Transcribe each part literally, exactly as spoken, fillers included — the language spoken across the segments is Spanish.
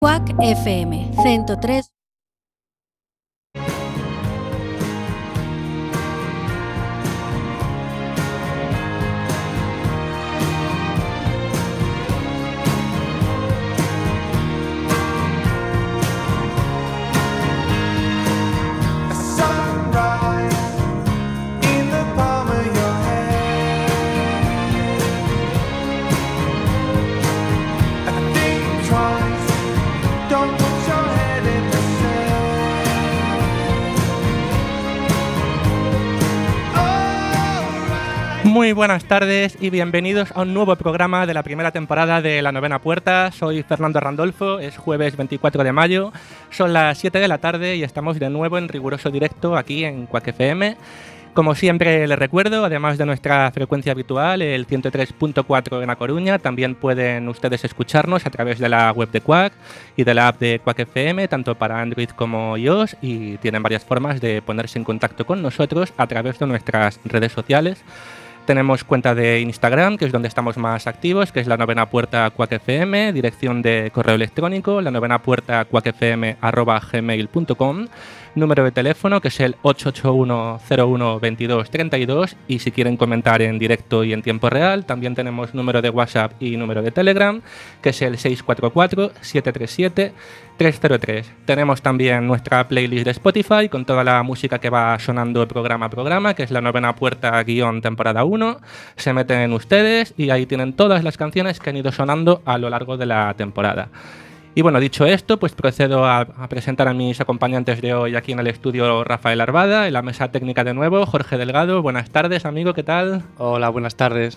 Quack F M ciento tres. Muy buenas tardes y bienvenidos a un nuevo programa de la primera temporada de La Novena Puerta. Soy Fernando Randolfo, es jueves veinticuatro de mayo, son las siete de la tarde y estamos de nuevo en riguroso directo aquí en Quack F M. Como siempre les recuerdo, además de nuestra frecuencia habitual, el ciento tres punto cuatro en A Coruña, también pueden ustedes escucharnos a través de la web de Quack y de la app de Quack F M, tanto para Android como iOS, y tienen varias formas de ponerse en contacto con nosotros a través de nuestras redes sociales. Tenemos cuenta de Instagram, que es donde estamos más activos, que es la novena puerta Quack F M, dirección de correo electrónico, la novena puerta quack f m arroba gmail punto com, número de teléfono, que es el ocho ocho uno cero uno veintidós treinta y dos, y si quieren comentar en directo y en tiempo real, también tenemos número de WhatsApp y número de Telegram, que es el seis cuatro cuatro siete tres siete tres cero tres. Tenemos también nuestra playlist de Spotify con toda la música que va sonando programa a programa, que es la novena puerta guión temporada uno. Se meten ustedes y ahí tienen todas las canciones que han ido sonando a lo largo de la temporada. Y bueno, dicho esto, pues procedo a, a presentar a mis acompañantes de hoy aquí en el estudio. Rafael Arbada, en la mesa técnica de nuevo, Jorge Delgado. Buenas tardes, amigo, ¿qué tal? Hola, buenas tardes.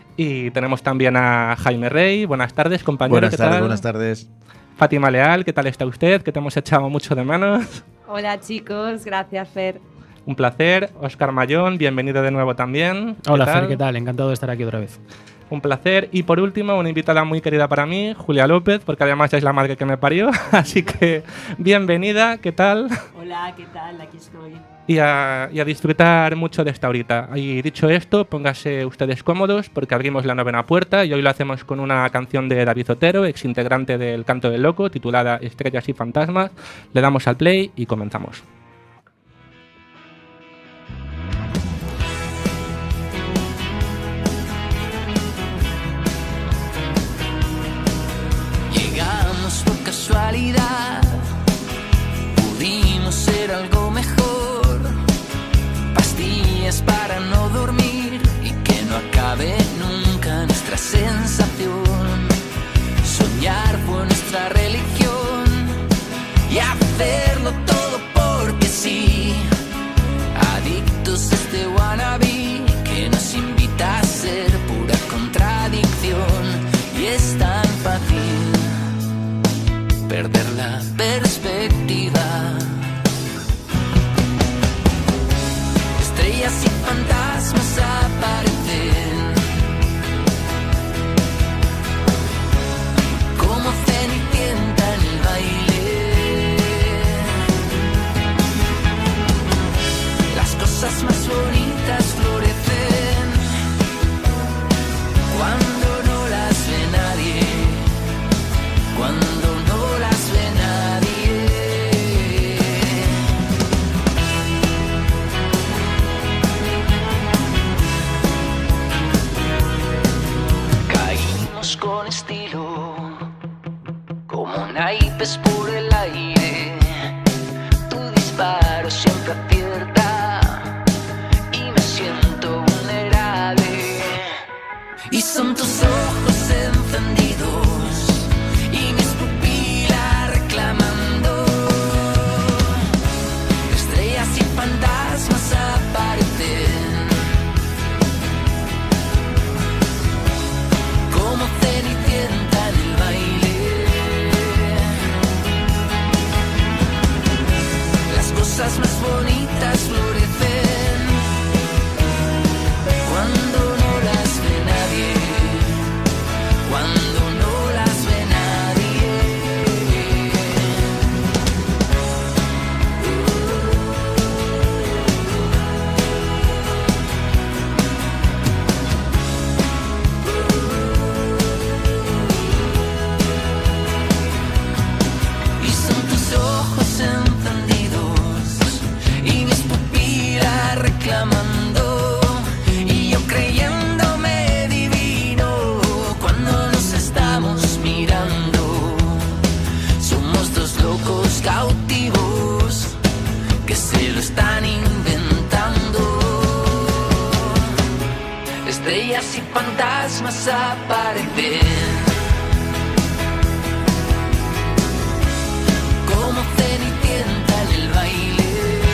Y tenemos también a Jaime Rey. Buenas tardes, compañero, buenas ¿qué tardes, tal? Buenas tardes. Fátima Leal, ¿qué tal está usted? Que te hemos echado mucho de menos. Hola chicos, gracias Fer. Un placer. Óscar Mayón, bienvenido de nuevo también. Hola Fer, ¿qué tal? Encantado de estar aquí otra vez. Un placer. Y por último, una invitada muy querida para mí, Julia López, porque además es la madre que me parió. Así que bienvenida, ¿qué tal? Hola, ¿qué tal? Aquí estoy. Y a, y a disfrutar mucho de esta horita. Y dicho esto, pónganse ustedes cómodos porque abrimos la novena puerta y hoy lo hacemos con una canción de David Otero, ex integrante del Canto del Loco, titulada Estrellas y Fantasmas. Le damos al play y comenzamos. Llegamos por casualidad, pudimos ser algo mejor. Pastillas para no dormir y que no acabe nunca nuestra sensación. Soñar fue nuestra religión y hacerlo todo porque sí. Adictos a este wannabe que nos invita a ser pura contradicción. Y es tan fácil perder la perspectiva. Estrellas y fantasmas aparecen como cenicienta en el baile. Las cosas más bonitas florecen cuando no las ve nadie, cuando no las ve nadie. Caímos con estilo, como naipes por el aire. Tu disparo siempre acierta y me siento vulnerable. Y son tus ojos encendidos y mis pupilas reclamando. Estrellas y fantasmas aparecen como cenicienta en el baile. Las cosas más bonitas florecen cuando no las ve nadie, cuando estrellas y fantasmas aparecen. Como cenicienta en el baile.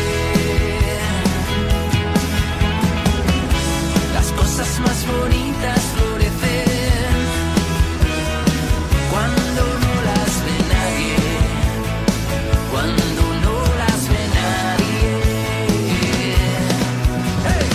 Las cosas más bonitas florecen cuando no las ve nadie, cuando no las ve nadie. ¡Hey!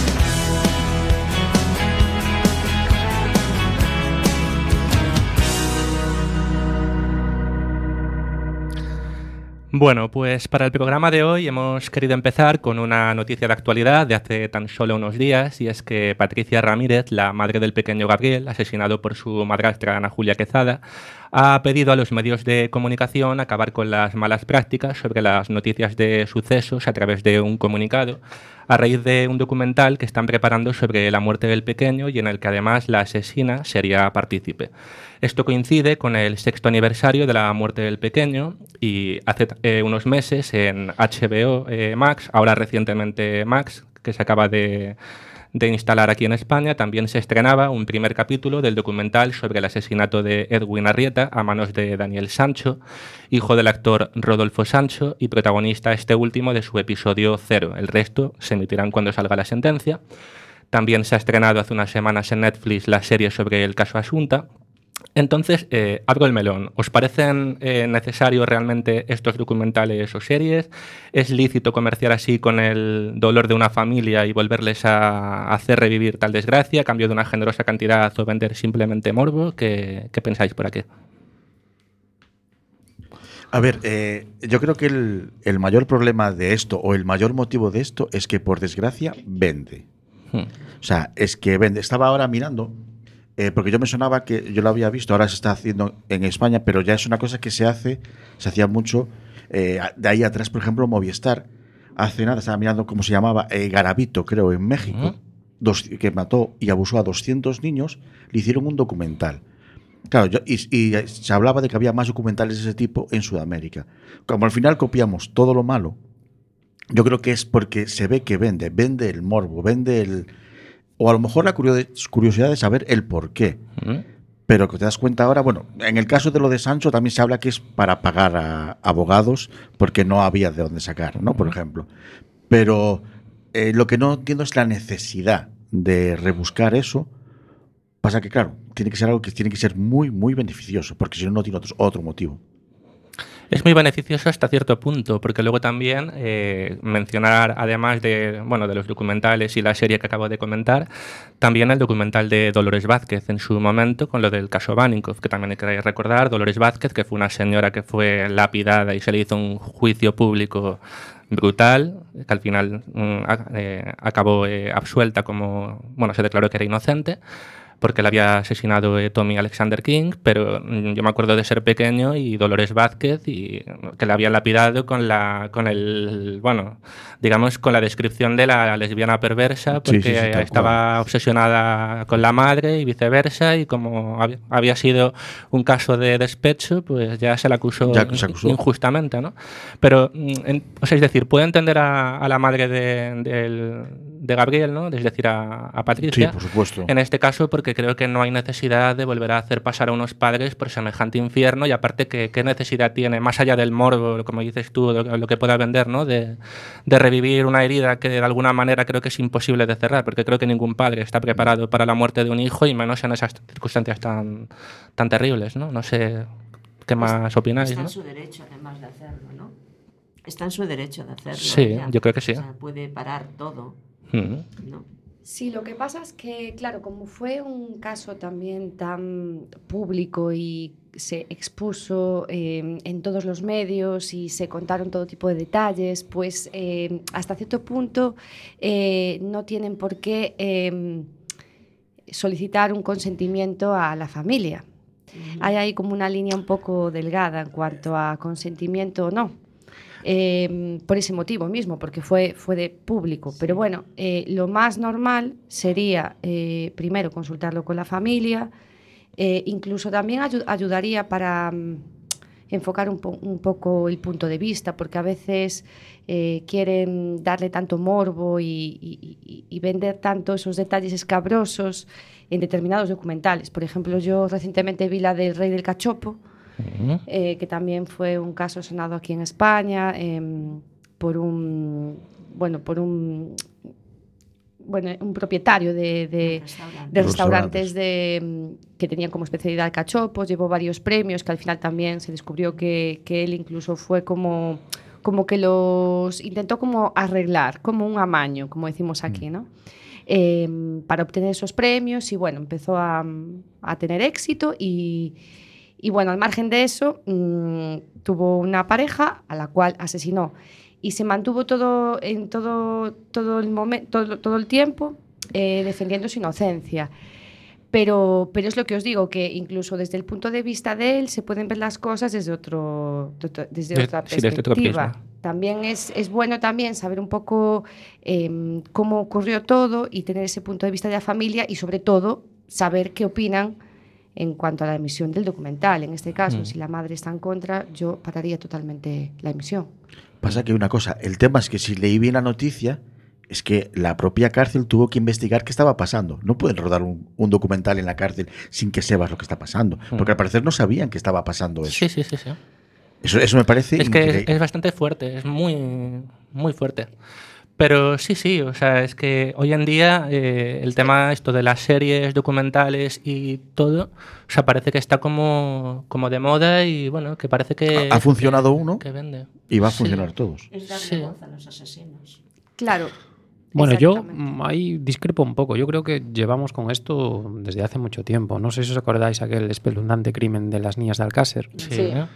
Bueno, pues para el programa de hoy hemos querido empezar con una noticia de actualidad de hace tan solo unos días, y es que Patricia Ramírez, la madre del pequeño Gabriel, asesinado por su madrastra Ana Julia Quezada, ha pedido a los medios de comunicación acabar con las malas prácticas sobre las noticias de sucesos a través de un comunicado, a raíz de un documental que están preparando sobre la muerte del pequeño y en el que además la asesina sería partícipe. Esto coincide con el sexto aniversario de la muerte del pequeño y hace eh, unos meses en H B O eh, Max, ahora recientemente Max, que se acaba de, de instalar aquí en España, también se estrenaba un primer capítulo del documental sobre el asesinato de Edwin Arrieta a manos de Daniel Sancho, hijo del actor Rodolfo Sancho y protagonista este último de su episodio cero. El resto se emitirán cuando salga la sentencia. También se ha estrenado hace unas semanas en Netflix la serie sobre el caso Asunta. Entonces, eh, abro el melón. ¿Os parecen eh, necesarios realmente estos documentales o series? ¿Es lícito comerciar así con el dolor de una familia y volverles a hacer revivir tal desgracia a cambio de una generosa cantidad o vender simplemente morbo? ¿Qué, qué pensáis por aquí? A ver, eh, yo creo que el, el mayor problema de esto o el mayor motivo de esto es que, por desgracia, vende. Hmm. O sea, es que vende. Estaba ahora mirando... Eh, porque yo me sonaba que yo lo había visto, ahora se está haciendo en España, pero ya es una cosa que se hace, se hacía mucho. Eh, de ahí atrás, por ejemplo, Movistar, hace nada, estaba mirando cómo se llamaba, eh, Garabito, creo, en México, uh-huh. dos, que mató y abusó a doscientos niños, le hicieron un documental. Claro, yo, y, y se hablaba de que había más documentales de ese tipo en Sudamérica. Como al final copiamos todo lo malo, yo creo que es porque se ve que vende, vende el morbo, vende el... O a lo mejor la curiosidad de saber el por qué. Uh-huh. Pero que te das cuenta ahora, bueno, en el caso de lo de Sancho también se habla que es para pagar a abogados porque no había de dónde sacar, ¿no? Uh-huh. Por ejemplo. Pero eh, lo que no entiendo es la necesidad de rebuscar eso. Pasa que, claro, tiene que ser algo que tiene que ser muy, muy beneficioso, porque si no, no tiene otro, otro motivo. Es muy beneficioso hasta cierto punto, porque luego también eh, mencionar, además de, bueno, de los documentales y la serie que acabo de comentar, también el documental de Dolores Vázquez en su momento con lo del caso Vanikov, que también hay que recordar. Dolores Vázquez, que fue una señora que fue lapidada y se le hizo un juicio público brutal, que al final eh, acabó eh, absuelta, como, bueno, se declaró que era inocente, porque la había asesinado eh, Tommy Alexander King, pero mm, yo me acuerdo de ser pequeño y Dolores Vázquez, y que la habían lapidado con la, con el, bueno, digamos, con la descripción de la lesbiana perversa, porque sí, sí, sí, estaba cual. obsesionada con la madre y viceversa, y como había, había sido un caso de despecho, pues ya se la acusó, ya se acusó. injustamente, ¿no? Pero, en, o sea, es decir, puedo entender a, a la madre de, de, de Gabriel, ¿no? Es decir, a, a Patricia. Sí, por supuesto. En este caso, porque creo que no hay necesidad de volver a hacer pasar a unos padres por semejante infierno, y aparte, que qué necesidad tiene, más allá del morbo, como dices tú, lo, lo que pueda vender, ¿no? De, de revivir una herida que de alguna manera creo que es imposible de cerrar, porque creo que ningún padre está preparado para la muerte de un hijo, y menos en esas circunstancias tan, tan terribles, ¿no? No sé qué más opináis, Está en ¿no? su derecho, además de hacerlo, ¿no? Está en su derecho de hacerlo. Sí, ya. yo creo que sí. O sea, puede parar todo, Mm. ¿no? Sí, lo que pasa es que, claro, como fue un caso también tan público y se expuso eh, en todos los medios y se contaron todo tipo de detalles, pues eh, hasta cierto punto eh, no tienen por qué eh, solicitar un consentimiento a la familia. Uh-huh. Hay ahí como una línea un poco delgada en cuanto a consentimiento o no. Eh, por ese motivo mismo, porque fue, fue de público. Sí. Pero bueno, eh, lo más normal sería eh, primero consultarlo con la familia, eh, incluso también ayu- ayudaría para, en enfocar un, po- un poco el punto de vista, porque a veces eh, quieren darle tanto morbo y, y- y- y vender tanto esos detalles escabrosos en determinados documentales. Por ejemplo, yo recientemente vi la del Rey del Cachopo, Ujú. eh, que también fue un caso sonado aquí en España, eh, por un, bueno, por un, bueno, un propietario de, de, Restaurante. de Restaurantes. restaurantes de, mm, que tenían como especialidad cachopos, llevó varios premios, que al final también se descubrió que, que él incluso fue como, como que los intentó como arreglar, como un amaño, como decimos aquí, ¿no? Eh, para obtener esos premios y bueno, empezó a, a tener éxito y, y bueno, al margen de eso, mmm, tuvo una pareja a la cual asesinó y se mantuvo todo en todo, todo, el, momen- todo, todo el tiempo eh, defendiendo su inocencia. Pero, pero es lo que os digo, que incluso desde el punto de vista de él se pueden ver las cosas desde, otro, de otro- desde De- otra sí, desde otro perspectiva. prisma. También es, es bueno también saber un poco eh, cómo ocurrió todo y tener ese punto de vista de la familia y sobre todo saber qué opinan en cuanto a la emisión del documental. En este caso, Mm. si la madre está en contra, yo pararía totalmente la emisión. Pasa que hay una cosa, el tema es que si leí bien la noticia, es que la propia cárcel tuvo que investigar qué estaba pasando. No pueden rodar un, un documental en la cárcel sin que sepas lo que está pasando. Porque al parecer no sabían que estaba pasando eso. Sí, sí, sí, sí. Eso, eso me parece Es que es, increíble. es bastante fuerte, es muy, muy fuerte. Pero sí, sí, o sea, es que hoy en día eh, el tema esto de las series, documentales y todo, o sea, parece que está como, como de moda y bueno, que parece que... Ha- ha funcionado que- uno que vende. Y va a Sí. funcionar todos. Es darle Sí. voz a los asesinos. Claro. Bueno, yo exactamente. mm, ahí discrepo un poco. Yo creo que llevamos con esto desde hace mucho tiempo. No sé si os acordáis aquel espeluznante crimen de las niñas de Alcácer. Sí, Sí. ¿eh?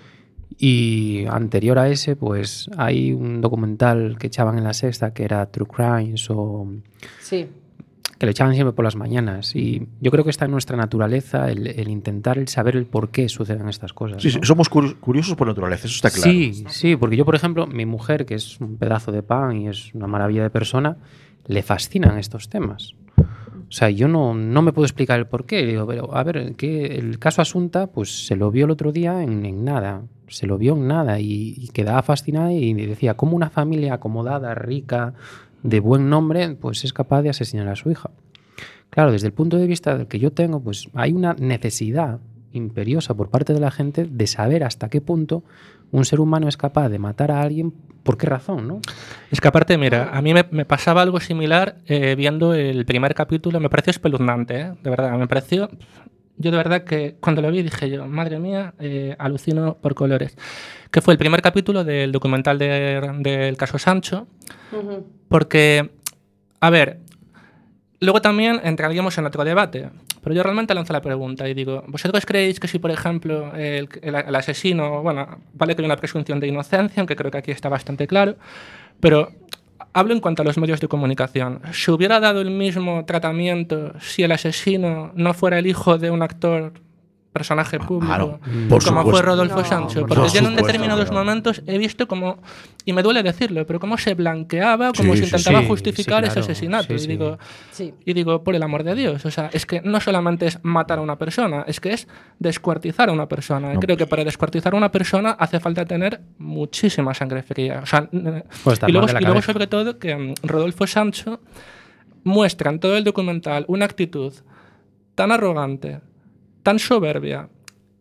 Y anterior a ese, pues hay un documental que echaban en la Sexta que era True Crimes o Sí. que le echaban siempre por las mañanas. Y yo creo que está en nuestra naturaleza el, el intentar el saber el por qué suceden estas cosas. Sí, sí, ¿no? somos curi- curiosos por naturaleza, eso está claro. Sí, sí, porque yo, por ejemplo, mi mujer, que es un pedazo de pan y es una maravilla de persona, le fascinan estos temas. O sea, yo no, no me puedo explicar el por qué. Digo, pero a ver, que el caso Asunta, pues se lo vio el otro día en, en nada. Se lo vio en nada y, y quedaba fascinada y decía, ¿cómo una familia acomodada, rica, de buen nombre, pues es capaz de asesinar a su hija? Claro, desde el punto de vista del que yo tengo, pues hay una necesidad imperiosa por parte de la gente de saber hasta qué punto un ser humano es capaz de matar a alguien, por qué razón, ¿no? Es que aparte, mira, a mí me, me pasaba algo similar eh, viendo el primer capítulo, me pareció espeluznante, ¿eh? De verdad, me pareció... Yo de verdad que cuando lo vi dije yo, madre mía, eh, alucino por colores. Que fue el primer capítulo del documental de- del caso Sancho, Ujú. porque, a ver, luego también entraríamos en otro debate, pero yo realmente lanzo la pregunta y digo, ¿vosotros creéis que si, por ejemplo, el, el- el asesino, bueno, vale que hay una presunción de inocencia, aunque creo que aquí está bastante claro, pero hablo en cuanto a los medios de comunicación, ¿se hubiera dado el mismo tratamiento si el asesino no fuera el hijo de un actor, personaje público, Claro, por como supuesto. fue Rodolfo No, Sancho? por Porque yo en supuesto, determinados pero- momentos he visto como, y me duele decirlo, pero cómo se blanqueaba, cómo Sí, se sí, intentaba sí, justificar sí, ese claro, asesinato. sí, y sí. digo, Sí. y digo, por el amor de Dios, o sea, es que no solamente es matar a una persona, es que es descuartizar a una persona. Y No. creo que para descuartizar a una persona hace falta tener muchísima sangre fría. O sea, n- Pues estar y luego, mal de la y luego cabeza. sobre todo, que mm, Rodolfo Sancho muestra en todo el documental una actitud tan arrogante, tan soberbia,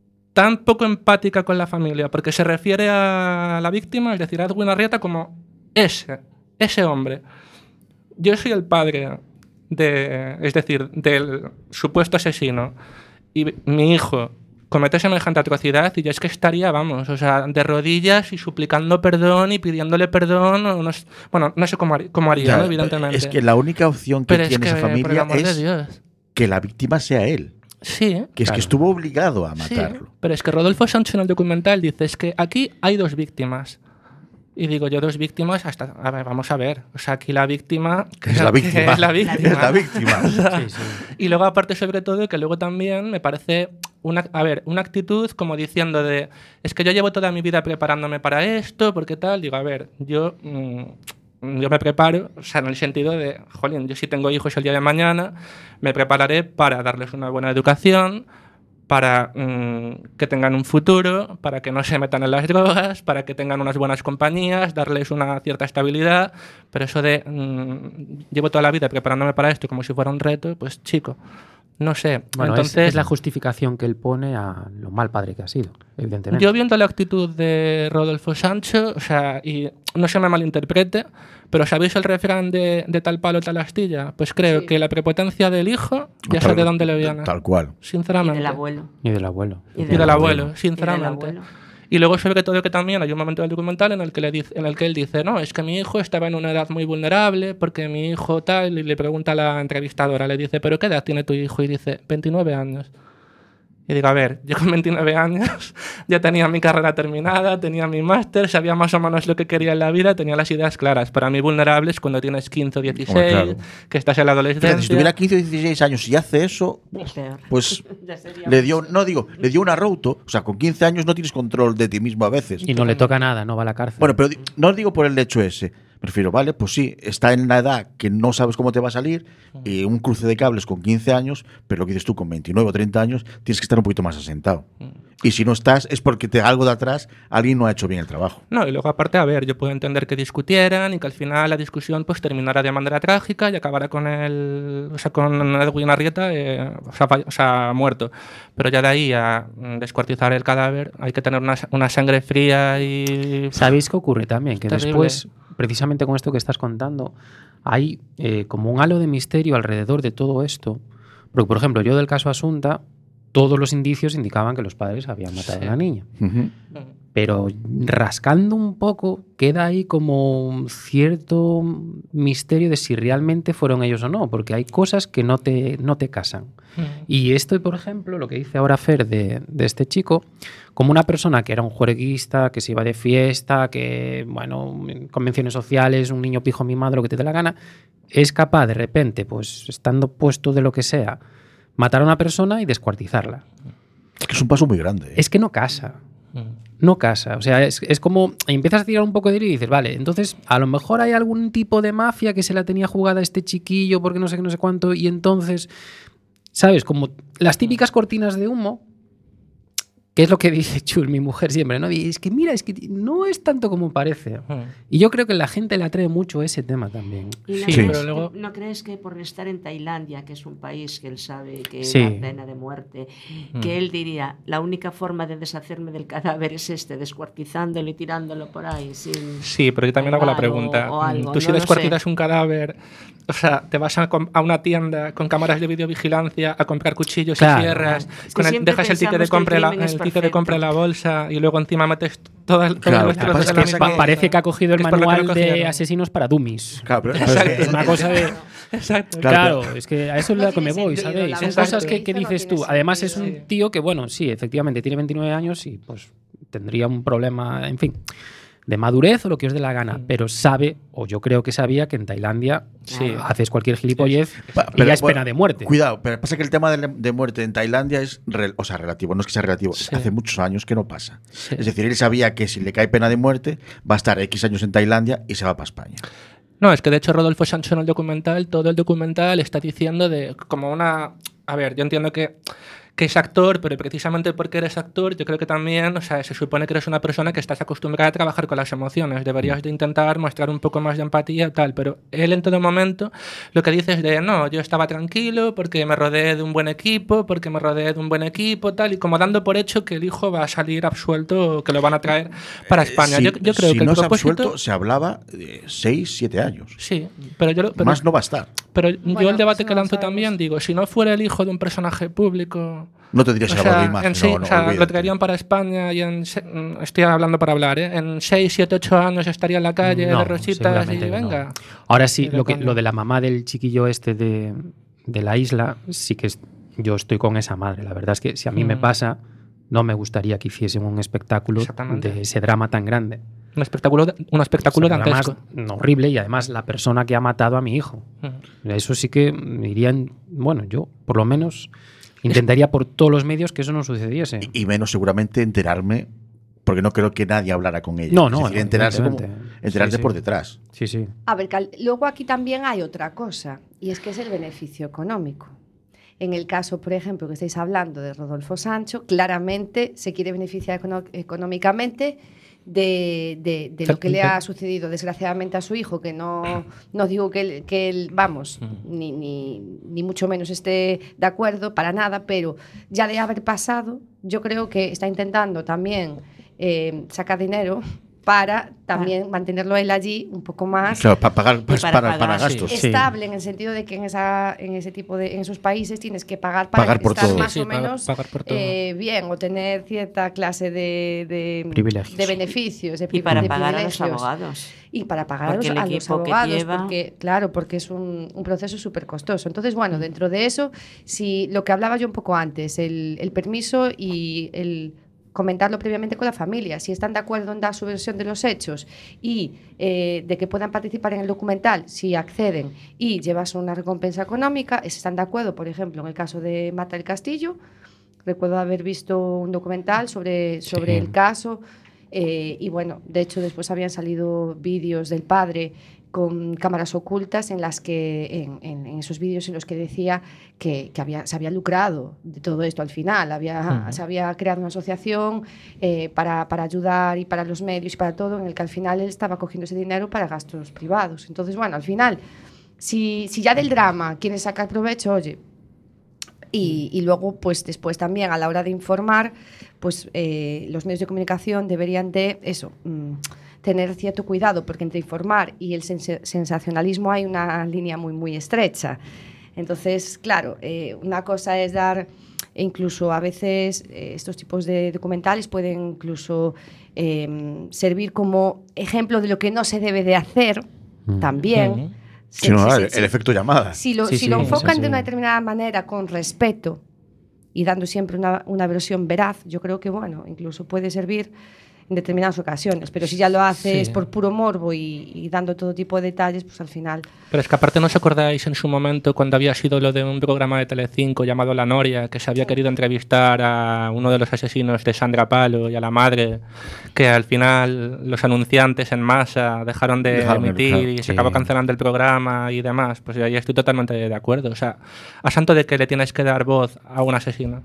tan poco empática con la familia, porque se refiere a la víctima, es decir, a Edwin Arrieta, como ese, ese hombre. Yo soy el padre de, es decir, del supuesto asesino, y mi hijo comete semejante atrocidad y yo es que estaría, vamos, o sea, de rodillas y suplicando perdón y pidiéndole perdón, o no sé- bueno, no sé cómo, haría, cómo haría, Ya, ¿no? Evidentemente. Es que la única opción que Pero es tiene que, esa por el familia amor de es Dios. que la víctima sea él. Sí, ¿eh? Que es Claro. que estuvo obligado a Sí, matarlo. pero es que Rodolfo Sancho en el documental dice es que aquí hay dos víctimas. Y digo yo, dos víctimas, hasta. A ver, vamos a ver. O sea, aquí la víctima. Es la víctima. Es la víctima. Es la víctima. Sí, sí. Y luego, aparte, sobre todo, que luego también me parece una, a ver, una actitud como diciendo de. Es que yo llevo toda mi vida preparándome para esto, porque tal. Digo, a ver, yo. mm, yo me preparo, o sea, en el sentido de, jolín, yo si tengo hijos el día de mañana, me prepararé para darles una buena educación, para mmm, que tengan un futuro, para que no se metan en las drogas, para que tengan unas buenas compañías, darles una cierta estabilidad, pero eso de mmm, llevo toda la vida preparándome para esto como si fuera un reto, pues chico, no sé. Bueno, entonces, es, es la justificación que él pone a lo mal padre que ha sido, evidentemente. Yo viendo la actitud de Rodolfo Sancho, o sea, y no se me malinterprete, pero ¿sabéis el refrán de, de tal palo, tal astilla? Pues creo Sí. que la prepotencia del hijo ya Tal- sé de dónde le viene. Tal cual. Y Sinceramente. del abuelo. Y del abuelo. Y del abuelo, Y sinceramente. del abuelo. Y luego sobre todo que también hay un momento del documental en el que le dice, en el que él dice, no, es que mi hijo estaba en una edad muy vulnerable porque mi hijo tal, y le pregunta a la entrevistadora, le dice, ¿pero qué edad tiene tu hijo? Y dice, veintinueve años. Y digo, a ver, yo con veintinueve años ya tenía mi carrera terminada, tenía mi máster, sabía más o menos lo que quería en la vida, tenía las ideas claras. Para mí vulnerable es cuando tienes quince o dieciséis, Hombre, claro. que estás en la adolescencia. Fíjate, si tuviera quince o dieciséis años y hace eso, Es peor. pues Ya sería le dio, no digo, le dio un arrouto. O sea, con quince años no tienes control de ti mismo a veces. Y no le toca nada, no va a la cárcel. Bueno, pero di- no digo por el hecho ese. Prefiero, vale, pues sí, está en la edad que no sabes cómo te va a salir, y un cruce de cables con quince años, pero lo que dices tú, con veintinueve o treinta años, tienes que estar un poquito más asentado. Y si no estás, es porque te, algo de atrás, alguien no ha hecho bien el trabajo. No, y luego aparte, a ver, yo puedo entender que discutieran y que al final la discusión pues terminara de manera trágica y acabara con el, o sea, con Edwin Arrieta, eh, o, sea, fa- o sea, muerto. Pero ya de ahí a mm, descuartizar el cadáver hay que tener una, una sangre fría y... ¿Sabéis qué ocurre también? Que Terrible. después, precisamente con esto que estás contando, hay eh, como un halo de misterio alrededor de todo esto. Porque, por ejemplo, yo del caso Asunta, todos los indicios indicaban que los padres habían matado Sí. a la niña. Ujú. Pero rascando un poco, queda ahí como un cierto misterio de si realmente fueron ellos o no, porque hay cosas que no te, no te casan. Y esto, por ejemplo, lo que dice ahora Fer de, de este chico, como una persona que era un juerguista, que se iba de fiesta, que, bueno, en convenciones sociales, un niño pijo mimado, lo que te dé la gana, es capaz de repente, pues estando puesto de lo que sea, matar a una persona y descuartizarla. Es que es un paso muy grande. ¿eh? Es que no casa. No casa. O sea, es, es como empiezas a tirar un poco de hilo y dices, vale, entonces a lo mejor hay algún tipo de mafia que se la tenía jugada a este chiquillo porque no sé qué, no sé cuánto, y entonces, ¿sabes? Como las típicas cortinas de humo, que es lo que dice Chul, mi mujer siempre, ¿no? Y es que mira, es que no es tanto como parece. Y yo creo que la gente le atrae mucho ese tema también. ¿Y no, Sí, crees, pero luego- ¿No crees que por estar en Tailandia, que es un país que él sabe que Sí. da pena de muerte, que él diría, la única forma de deshacerme del cadáver es este, descuartizándolo y tirándolo por ahí sin... Sí, pero yo también hago la Ahí va, pregunta. o- o algo, Tú si no lo descuartizas sé. un cadáver, o sea, te vas a, com- a una tienda con cámaras de videovigilancia a comprar cuchillos Claro. y sierras, Es que con el- siempre dejas el ticket de pensamos que el compra en la, crimen es el ticket de compra en la perfecto. bolsa y luego encima metes todo el, todo Claro, el lo que pasa trozo es de que la esa misma que- bolsa. Parece que ha cogido el Es por lo que manual lo de cogieron. asesinos para dummies. Claro, pero Es una cosa de... Exacto. Claro, es que a eso es No lo que me tiene voy, sentido, ¿sabéis? la Son verdad cosas que que, que no dices tiene tú. Además es sentido. un tío que, bueno, sí, efectivamente tiene veintinueve años y pues tendría un problema, en fin, de madurez o lo que os dé la gana, pero sabe, o yo creo que sabía, que en Tailandia Sí. haces cualquier gilipollez Pa- y pero, ya es bueno, pena de muerte. Cuidado, pero pasa que el tema de, de muerte en Tailandia es, re- o sea, relativo, no es que sea relativo, Sí. hace muchos años que no pasa. Sí. Es decir, él sabía que si le cae pena de muerte, va a estar X años en Tailandia y se va para España. No, es que de hecho Rodolfo Sancho en el documental, todo el documental está diciendo de como una... A ver, yo entiendo que, que es actor, pero precisamente porque eres actor, yo creo que también, o sea, se supone que eres una persona que estás acostumbrada a trabajar con las emociones. Deberías de intentar mostrar un poco más de empatía y tal, pero él en todo momento lo que dice es de, no, yo estaba tranquilo porque me rodeé de un buen equipo, porque me rodeé de un buen equipo, tal, y como dando por hecho que el hijo va a salir absuelto o que lo van a traer para España. Si, yo, yo creo si que no el se ha propósito... absuelto, se hablaba de seis, siete años. Sí, pero yo... lo- Pero, Más no va a estar. Pero yo Bueno, el debate eso que no lanzo sabemos. también, digo, si no fuera el hijo de un personaje público... No tendría O ese valor de sea, imagen. en sí, no, no, o sea, lo olvídate. traerían para España y en... se- mm, Estoy hablando para hablar, ¿eh? En seis, siete, ocho años estaría en la calle No, de rositas y seguramente que no. venga. Ahora sí, Pero lo, que, coño. lo de la mamá del chiquillo este de, de la isla, sí que es- yo estoy con esa madre. La verdad es que si a mí me Mm. pasa, no me gustaría que hiciesen un espectáculo Exactamente. de ese drama tan grande. Un espectáculo, un espectáculo O sea, dantesco. además, horrible, y además la persona que ha matado a mi hijo. Mm. Eso sí que me iría, en- bueno, yo por lo menos intentaría por todos los medios que eso no sucediese. Y, y menos seguramente enterarme, porque no creo que nadie hablara con ella. No, no, Es decir, no, enterarse, como, evidentemente. enterarse Sí, sí. por detrás. Sí, sí. A ver, Cal, luego aquí también hay otra cosa, y es que es el beneficio económico. En el caso, por ejemplo, que estáis hablando de Rodolfo Sancho, claramente se quiere beneficiar econo- económicamente de, de, de lo que le ha sucedido desgraciadamente a su hijo, que no, no digo que él, que él vamos, ni, ni, ni mucho menos esté de acuerdo para nada, pero ya de haber pasado, yo creo que está intentando también eh, sacar dinero para también ah. mantenerlo él allí un poco más, claro, para pagar, pues, para, para, pagar, para gastos. Sí. Estable, en el sentido de que en, esa, en ese tipo de en esos países tienes que pagar para pagar por estar todo. más sí, o sí, menos pagar, pagar por todo. Eh, bien o tener cierta clase de, de, privilegios. de beneficios. De, y para de pagar a los privilegios. abogados. Y para pagar porque a los, el a los equipo abogados, que lleva... porque, claro, porque es un, un proceso súper costoso. Entonces, bueno, dentro de eso, si lo que hablaba yo un poco antes, el, el permiso y el comentarlo previamente con la familia, si están de acuerdo en dar su versión de los hechos y eh, de que puedan participar en el documental, si acceden y llevas una recompensa económica, si están de acuerdo, por ejemplo, en el caso de Mata del Castillo, recuerdo haber visto un documental sobre, sobre sí. el caso, eh, y bueno, de hecho después habían salido vídeos del padre con cámaras ocultas en las que en, en, en esos vídeos en los que decía que, que había, se había lucrado de todo esto al final, había, uh-huh. se había creado una asociación eh, para, para ayudar y para los medios y para todo, en el que al final él estaba cogiendo ese dinero para gastos privados. Entonces, bueno, al final, si, si ya del drama quieres sacar provecho, oye, y, y luego, pues después también a la hora de informar, pues eh, los medios de comunicación deberían de eso, mmm, tener cierto cuidado, porque entre informar y el sens- sensacionalismo hay una línea muy, muy estrecha. Entonces, claro, eh, una cosa es dar, e incluso a veces eh, estos tipos de documentales pueden incluso eh, servir como ejemplo de lo que no se debe de hacer mm. también. Mm. Sí, sí, no, sí, el, sí. el efecto llamada. Si lo, sí, si sí, lo enfocan sí. de una determinada manera, con respeto y dando siempre una, una versión veraz, yo creo que, bueno, incluso puede servir en determinadas ocasiones, pero si ya lo haces sí. por puro morbo y, y dando todo tipo de detalles, pues al final... Pero es que aparte, ¿no os acordáis en su momento cuando había sido lo de un programa de Telecinco llamado La Noria, que se había sí. querido entrevistar a uno de los asesinos de Sandra Palo y a la madre, que al final los anunciantes en masa dejaron de dejaron emitir el, y se sí. acabó cancelando el programa y demás? Pues ahí estoy totalmente de acuerdo. O sea, ¿a santo de que le tienes que dar voz a un asesino?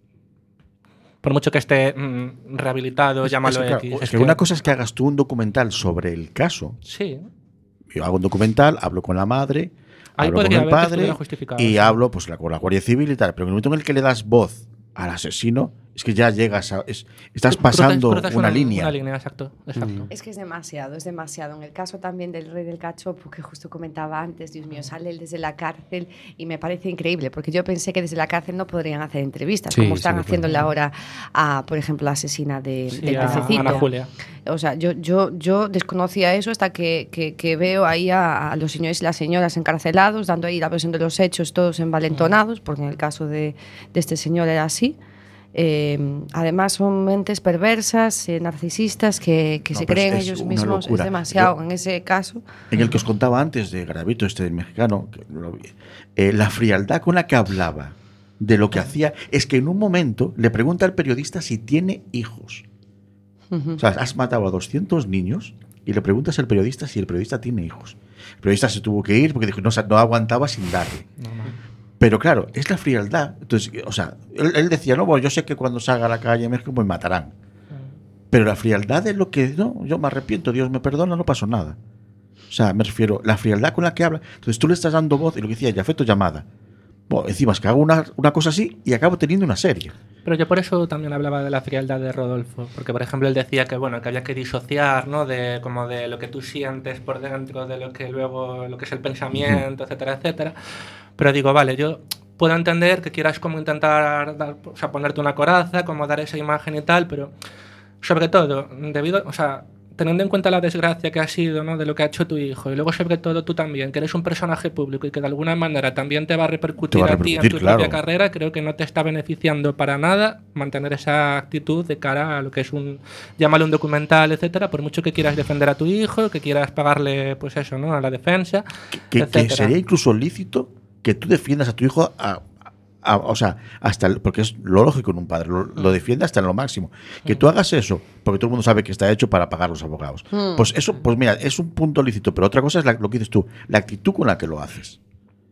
Por mucho que esté mmm, rehabilitado, es, llámalo es, X. Claro, es es que, que una cosa es que hagas tú un documental sobre el caso. Sí. Yo hago un documental, hablo con la madre, ahí hablo con el padre y sí. hablo pues, con la Guardia Civil y tal. Pero en el momento en el que le das voz al asesino, es que ya llegas a... Es, estás pasando cruzas, cruzas una, una línea. Una línea, exacto. exacto. Mm. Es que es demasiado, es demasiado. En el caso también del Rey del Cachopo, que justo comentaba antes, Dios mío, sale él desde la cárcel y me parece increíble, porque yo pensé que desde la cárcel no podrían hacer entrevistas, sí, como están sí, haciéndole ahora a, por ejemplo, la asesina de, sí, del a pececito. Ana Julia. O sea, yo, yo, yo desconocía eso hasta que, que, que veo ahí a, a los señores y las señoras encarcelados, dando ahí la versión de los hechos, todos envalentonados, porque en el caso de, de este señor era así. Eh, además son mentes perversas, eh, narcisistas que, que no, se creen es ellos mismos, locura. Es demasiado. Yo, en ese caso en el que os contaba antes de Garavito, este del mexicano, que lo vi, eh, la frialdad con la que hablaba de lo que hacía, es que en un momento le pregunta al periodista si tiene hijos. Uh-huh. O sea, has matado a doscientos niños y le preguntas al periodista si el periodista tiene hijos. El periodista se tuvo que ir porque dijo no, no aguantaba sin darle. No, no. Pero claro, es la frialdad. Entonces, o sea, él, él decía, no, bueno, yo sé que cuando salga a la calle en México me matarán. Pero la frialdad es lo que, no, yo me arrepiento, Dios me perdona, no pasó nada. O sea, me refiero, la frialdad con la que habla. Entonces tú le estás dando voz y lo que decía, Jafeto llamada. Bueno, encima es que hago una, una cosa así y acabo teniendo una serie. Pero yo por eso también hablaba de la frialdad de Rodolfo, porque por ejemplo él decía que bueno, que había que disociar, ¿no? De como de lo que tú sientes por dentro, de lo que luego, lo que es el pensamiento, uh-huh. etcétera, etcétera. Pero digo, vale, yo puedo entender que quieras como intentar dar, o sea, ponerte una coraza, como dar esa imagen y tal, pero sobre todo, debido, o sea, teniendo en cuenta la desgracia que ha sido, ¿no? De lo que ha hecho tu hijo, y luego sobre todo tú también, que eres un personaje público y que de alguna manera también te va a repercutir, va a, repercutir a ti en tu claro. propia carrera, creo que no te está beneficiando para nada mantener esa actitud de cara a lo que es un, llámalo un documental, etcétera, por mucho que quieras defender a tu hijo, que quieras pagarle, pues eso, ¿no? A la defensa, que, que sería incluso lícito que tú defiendas a tu hijo a, a, o sea, hasta el, porque es lo lógico en un padre, lo, lo defiende hasta en lo máximo. Que tú hagas eso, porque todo el mundo sabe que está hecho para pagar los abogados. Pues eso, pues mira, es un punto lícito, pero otra cosa es la, lo que dices tú, la actitud con la que lo haces.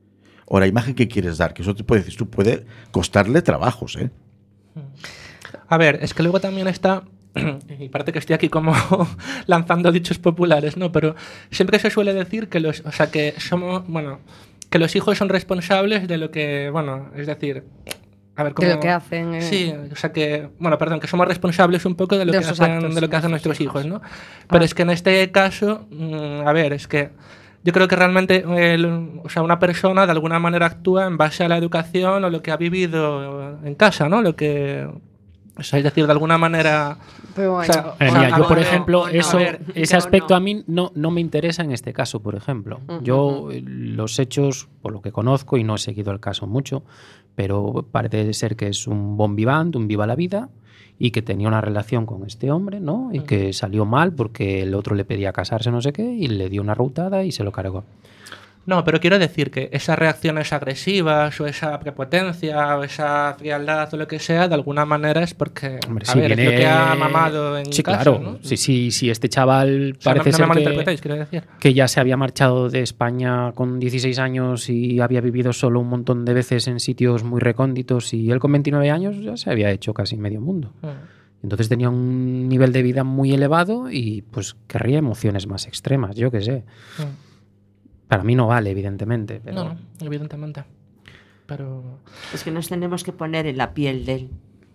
o la imagen que quieres dar, que eso te puede decir, tú puede costarle trabajos, ¿eh? A ver, es que luego también está, y parece que estoy aquí como lanzando dichos populares, ¿no? Pero siempre se suele decir que los, o sea, que somos, bueno, que los hijos son responsables de lo que, bueno, es decir, a ver cómo, de lo que hacen. Eh. Sí, o sea que, bueno, perdón, que somos responsables un poco de lo de que hacen, actos, de lo que hacen nuestros hijos, ¿no? Pero Ah. es que en este caso, mmm, a ver, es que yo creo que realmente el, o sea, una persona de alguna manera actúa en base a la educación o lo que ha vivido en casa, ¿no? Lo que, o sea, es decir, de alguna manera. Pero bueno. O sea, Eh, o sea, mira, a yo por ver, ejemplo, o no, eso, a ver, ese o aspecto no. a mí no, no me interesa en este caso, por ejemplo. Ujú. Yo eh, los hechos, por lo que conozco, y no he seguido el caso mucho, pero parece ser que es un bon vivant, un viva la vida, y que tenía una relación con este hombre, ¿no? Y que salió mal porque el otro le pedía casarse, no sé qué, y le dio una rutada y se lo cargó. No, pero quiero decir que esas reacciones agresivas o esa prepotencia o esa frialdad o lo que sea, de alguna manera es porque, Hombre, a sí, ver, viene- es lo que ha mamado en Sí, casa, claro. ¿no? Sí, sí, sí, este chaval O sea, no, parece no me ser que, malinterpretéis, quiero decir. que ya se había marchado de España con dieciséis años y había vivido solo un montón de veces en sitios muy recónditos, y él con veintinueve años ya se había hecho casi medio mundo. Mm. Entonces tenía un nivel de vida muy elevado y pues querría emociones más extremas, yo qué sé. Mm. Para mí no vale, evidentemente. Pero... No, no, evidentemente. Pero. Es que nos tenemos que poner en la piel del,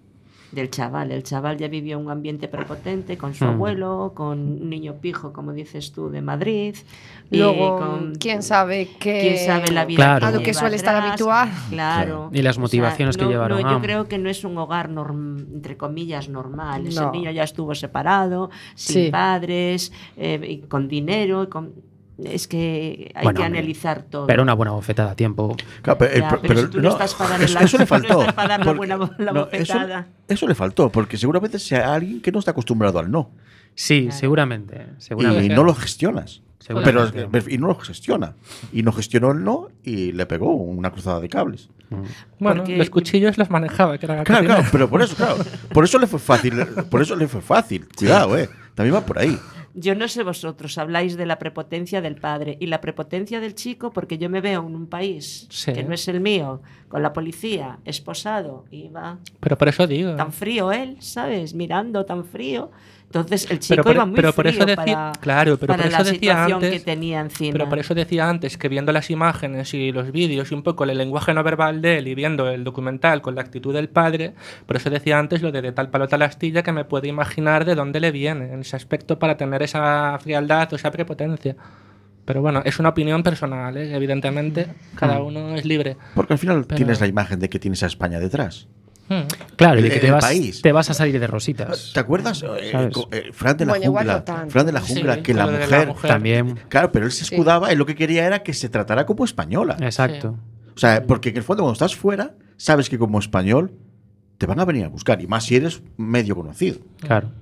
del chaval. El chaval ya vivió un ambiente prepotente con su Mm. abuelo, con un niño pijo, como dices tú, de Madrid. y Luego, con- quién sabe qué. quién sabe la vida Claro. a lo que lleva suele estar atrás. habitual. Claro. Y las O sea, motivaciones que no- llevaron no, a- yo creo que no es un hogar, norm- entre comillas, normal. Ese No. niño ya estuvo separado, sin Sí. padres, eh, y con dinero. y con- Es que hay Bueno, que hombre, analizar todo. Pero una buena bofetada a tiempo. Claro, pero, el Ya, pro- pero pero si tú no estás para darle eso, la- eso le tú no faltó. estás para dar la porque- buena bo- la no, eso, bofetada. eso le faltó, porque seguramente sea alguien que no está acostumbrado al no. Sí, Claro. seguramente. Y seguramente. no lo gestionas. Pero, Seguramente. y no lo gestiona. Y no gestionó el no y le pegó una cruzada de cables. Bueno, Porque- los cuchillos los manejaba, que era la Claro, cocina. claro, pero por eso, claro. Por eso le fue fácil. Por eso le fue fácil. Cuidado, eh. También va por ahí. Yo no sé vosotros, habláis de la prepotencia del padre y la prepotencia del chico, porque yo me veo en un país Sí. que no es el mío, con la policía, esposado, y va Pero por eso digo. tan frío él, ¿sabes? Mirando tan frío. Entonces el chico Pero por- iba muy pero por frío eso decía- para, claro, pero para por eso la decía situación antes- que tenía encima. Pero por eso decía antes que viendo las imágenes y los vídeos y un poco el lenguaje no verbal de él y viendo el documental con la actitud del padre, por eso decía antes lo de de tal palo tal astilla, que me puedo imaginar de dónde le viene en ese aspecto para tener esa frialdad o esa prepotencia. Pero bueno, es una opinión personal, ¿eh? Evidentemente, cada uno es libre. Porque al final Pero- tienes la imagen de que tienes a España detrás. Hmm. Claro, y de El- que te el vas, país. te vas a salir de rositas. ¿Te acuerdas? Eh, ¿Sabes? co- eh, Fran de la Bueno, igual jungla. no tanto. Fran de la Sí, jungla, que con la lo de la mujer, mujer. También. Claro, pero él se escudaba, él lo que quería era que se tratara como española. Exacto. O sea, porque en el fondo cuando estás fuera, sabes que como español te van a venir a buscar. Y más si eres medio conocido. Claro.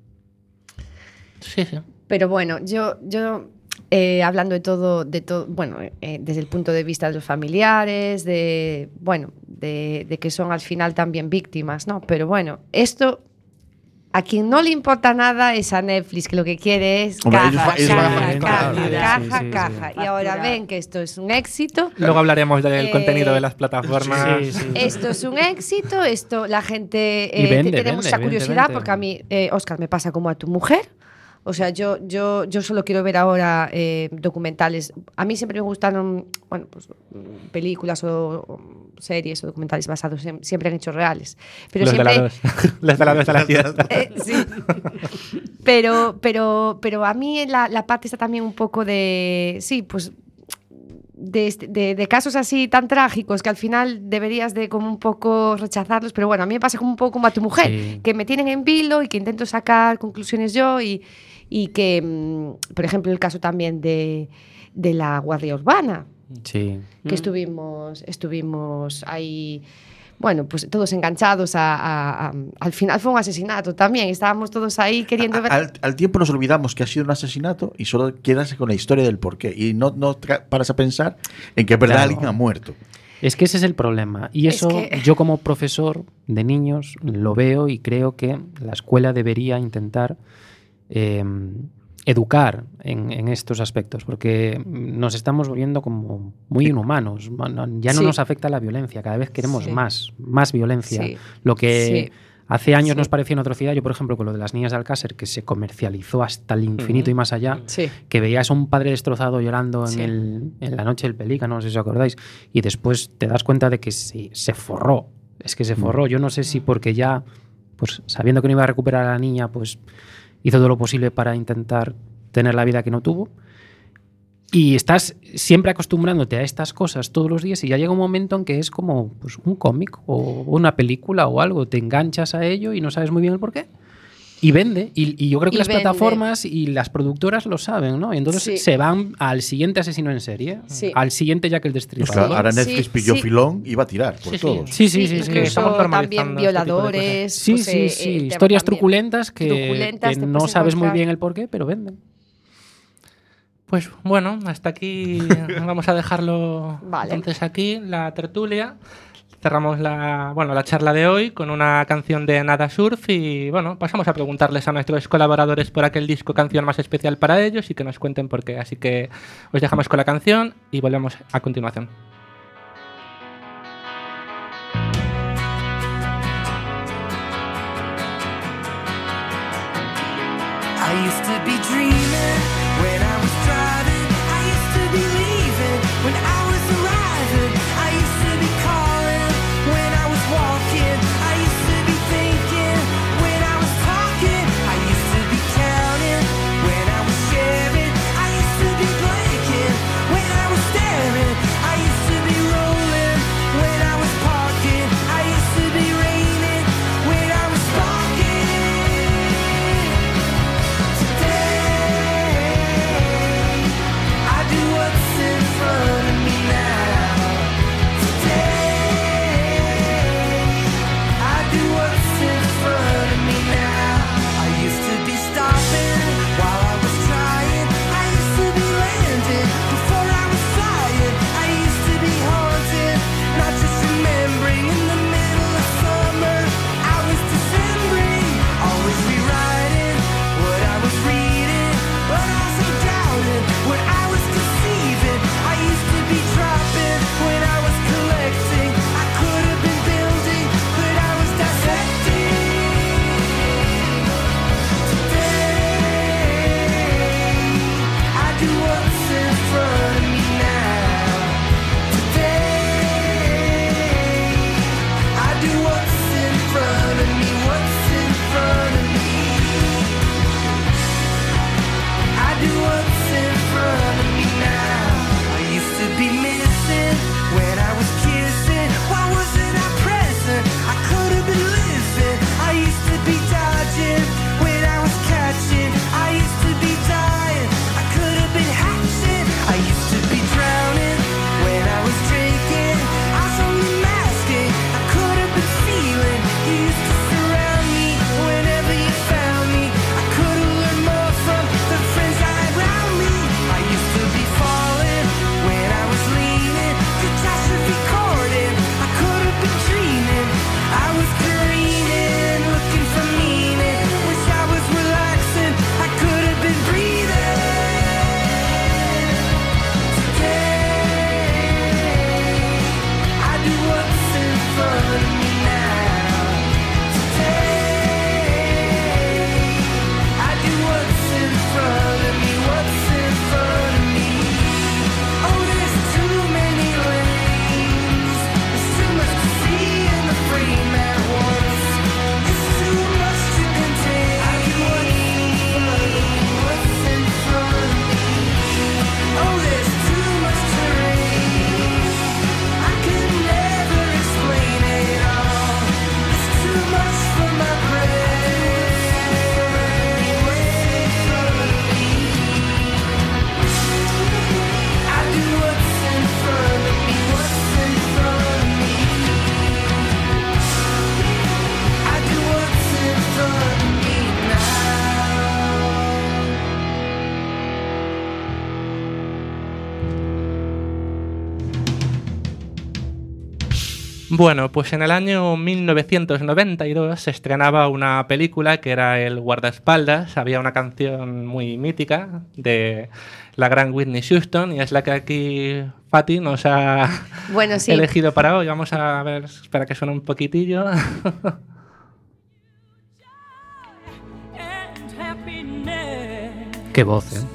Sí, sí. Pero bueno, yo, yo eh, hablando de todo, de todo, bueno, eh, desde el punto de vista de los familiares, de, bueno, de, de que son al final también víctimas, ¿no? Pero bueno, esto a quien no le importa nada es a Netflix, que lo que quiere es Hombre, ellos caja, fa- ellos caja, van a caja, facturar. caja, Sí, sí, sí. caja. Y ahora Facturar. ven que esto es un éxito. Luego hablaremos del Eh, contenido de las plataformas. Sí, sí. Esto es un éxito, esto la gente Y eh, vende, te- tenemos vende, esa curiosidad evidentemente. porque a mí, eh, Óscar, me pasa como a tu mujer. O sea, yo, yo, yo solo quiero ver ahora eh, documentales. A mí siempre me gustaron, bueno, pues mm, películas o, o series o documentales basados en, siempre en hechos reales. Pero Los de siempre, la dos. Los de la dos de la siesta. eh, sí. pero, pero, pero a mí la, la parte está también un poco de, sí, pues de, este- de, de casos así tan trágicos que al final deberías de como un poco rechazarlos, pero bueno, a mí me pasa como un poco como a tu mujer, Sí. que me tienen en vilo y que intento sacar conclusiones yo y, y que, mm, por ejemplo, el caso también de, de la Guardia Urbana, Sí. que Mm. estuvimos, estuvimos ahí, bueno, pues todos enganchados a, a- a- al final fue un asesinato también, estábamos todos ahí queriendo ver... Al, al tiempo nos olvidamos que ha sido un asesinato y solo quedas con la historia del porqué. Y no, no tra- paras a pensar en que en verdad Claro. alguien ha muerto. Es que ese es el problema. Y Es eso que- yo como profesor de niños lo veo y creo que la escuela debería intentar eh, educar en, en estos aspectos, porque nos estamos volviendo como muy inhumanos. Ya no Sí. nos afecta la violencia, cada vez queremos Sí. más, más violencia. Sí. Lo que Sí. hace años Sí. nos parecía una atrocidad. Yo, por ejemplo, con lo de las niñas de Alcácer, que se comercializó hasta el infinito y más allá, Sí. que veías a un padre destrozado llorando en, Sí. el, en la noche del pelícano, no sé si os acordáis, y después te das cuenta de que se, se forró. Es que se forró. Yo no sé si porque ya, pues sabiendo que no iba a recuperar a la niña, pues hizo todo lo posible para intentar tener la vida que no tuvo. Y estás siempre acostumbrándote a estas cosas todos los días y ya llega un momento en que es como pues, un cómic o una película o algo. Te enganchas a ello y no sabes muy bien el por qué. Y vende. Y, y yo creo que Y las vende. plataformas y las productoras lo saben, ¿no? Y entonces Sí. se van al siguiente asesino en serie, Sí. al siguiente Jack el Pues Destripador. claro, ahora Sí, Netflix pilló sí. filón y va a tirar por Sí, sí. todos. Sí, sí, sí. sí. que estamos Incluso normalizando también este tipo de violadores. Sí, pues, sí, eh, sí. el tema Historias también. truculentas que, Truculentas, que te no puedes sabes muy encontrar. bien el por qué, pero venden. Pues bueno, hasta aquí vamos a dejarlo Vale. entonces aquí, la tertulia. Cerramos la, bueno, la charla de hoy con una canción de Nada Surf y bueno, pasamos a preguntarles a nuestros colaboradores por aquel disco canción más especial para ellos y que nos cuenten por qué. Así que os dejamos con la canción y volvemos a continuación. I used to be dreaming when I was driving. I used to be leaving when I was arriving. I used to be calling when I was walking. I used to be thinking when I was talking. I used to be counting when I was sharing. I used to be blinking when I was staring. I used to be rolling when I was parking. I used to be raining when I was sparking. Today Bueno, pues en el año mil novecientos noventa y dos se estrenaba una película que era El guardaespaldas. Había una canción muy mítica de la gran Whitney Houston y es la que aquí Fati nos ha Bueno, sí. elegido para hoy. Vamos a ver, espera que suene un poquitillo. Qué voz, ¿eh?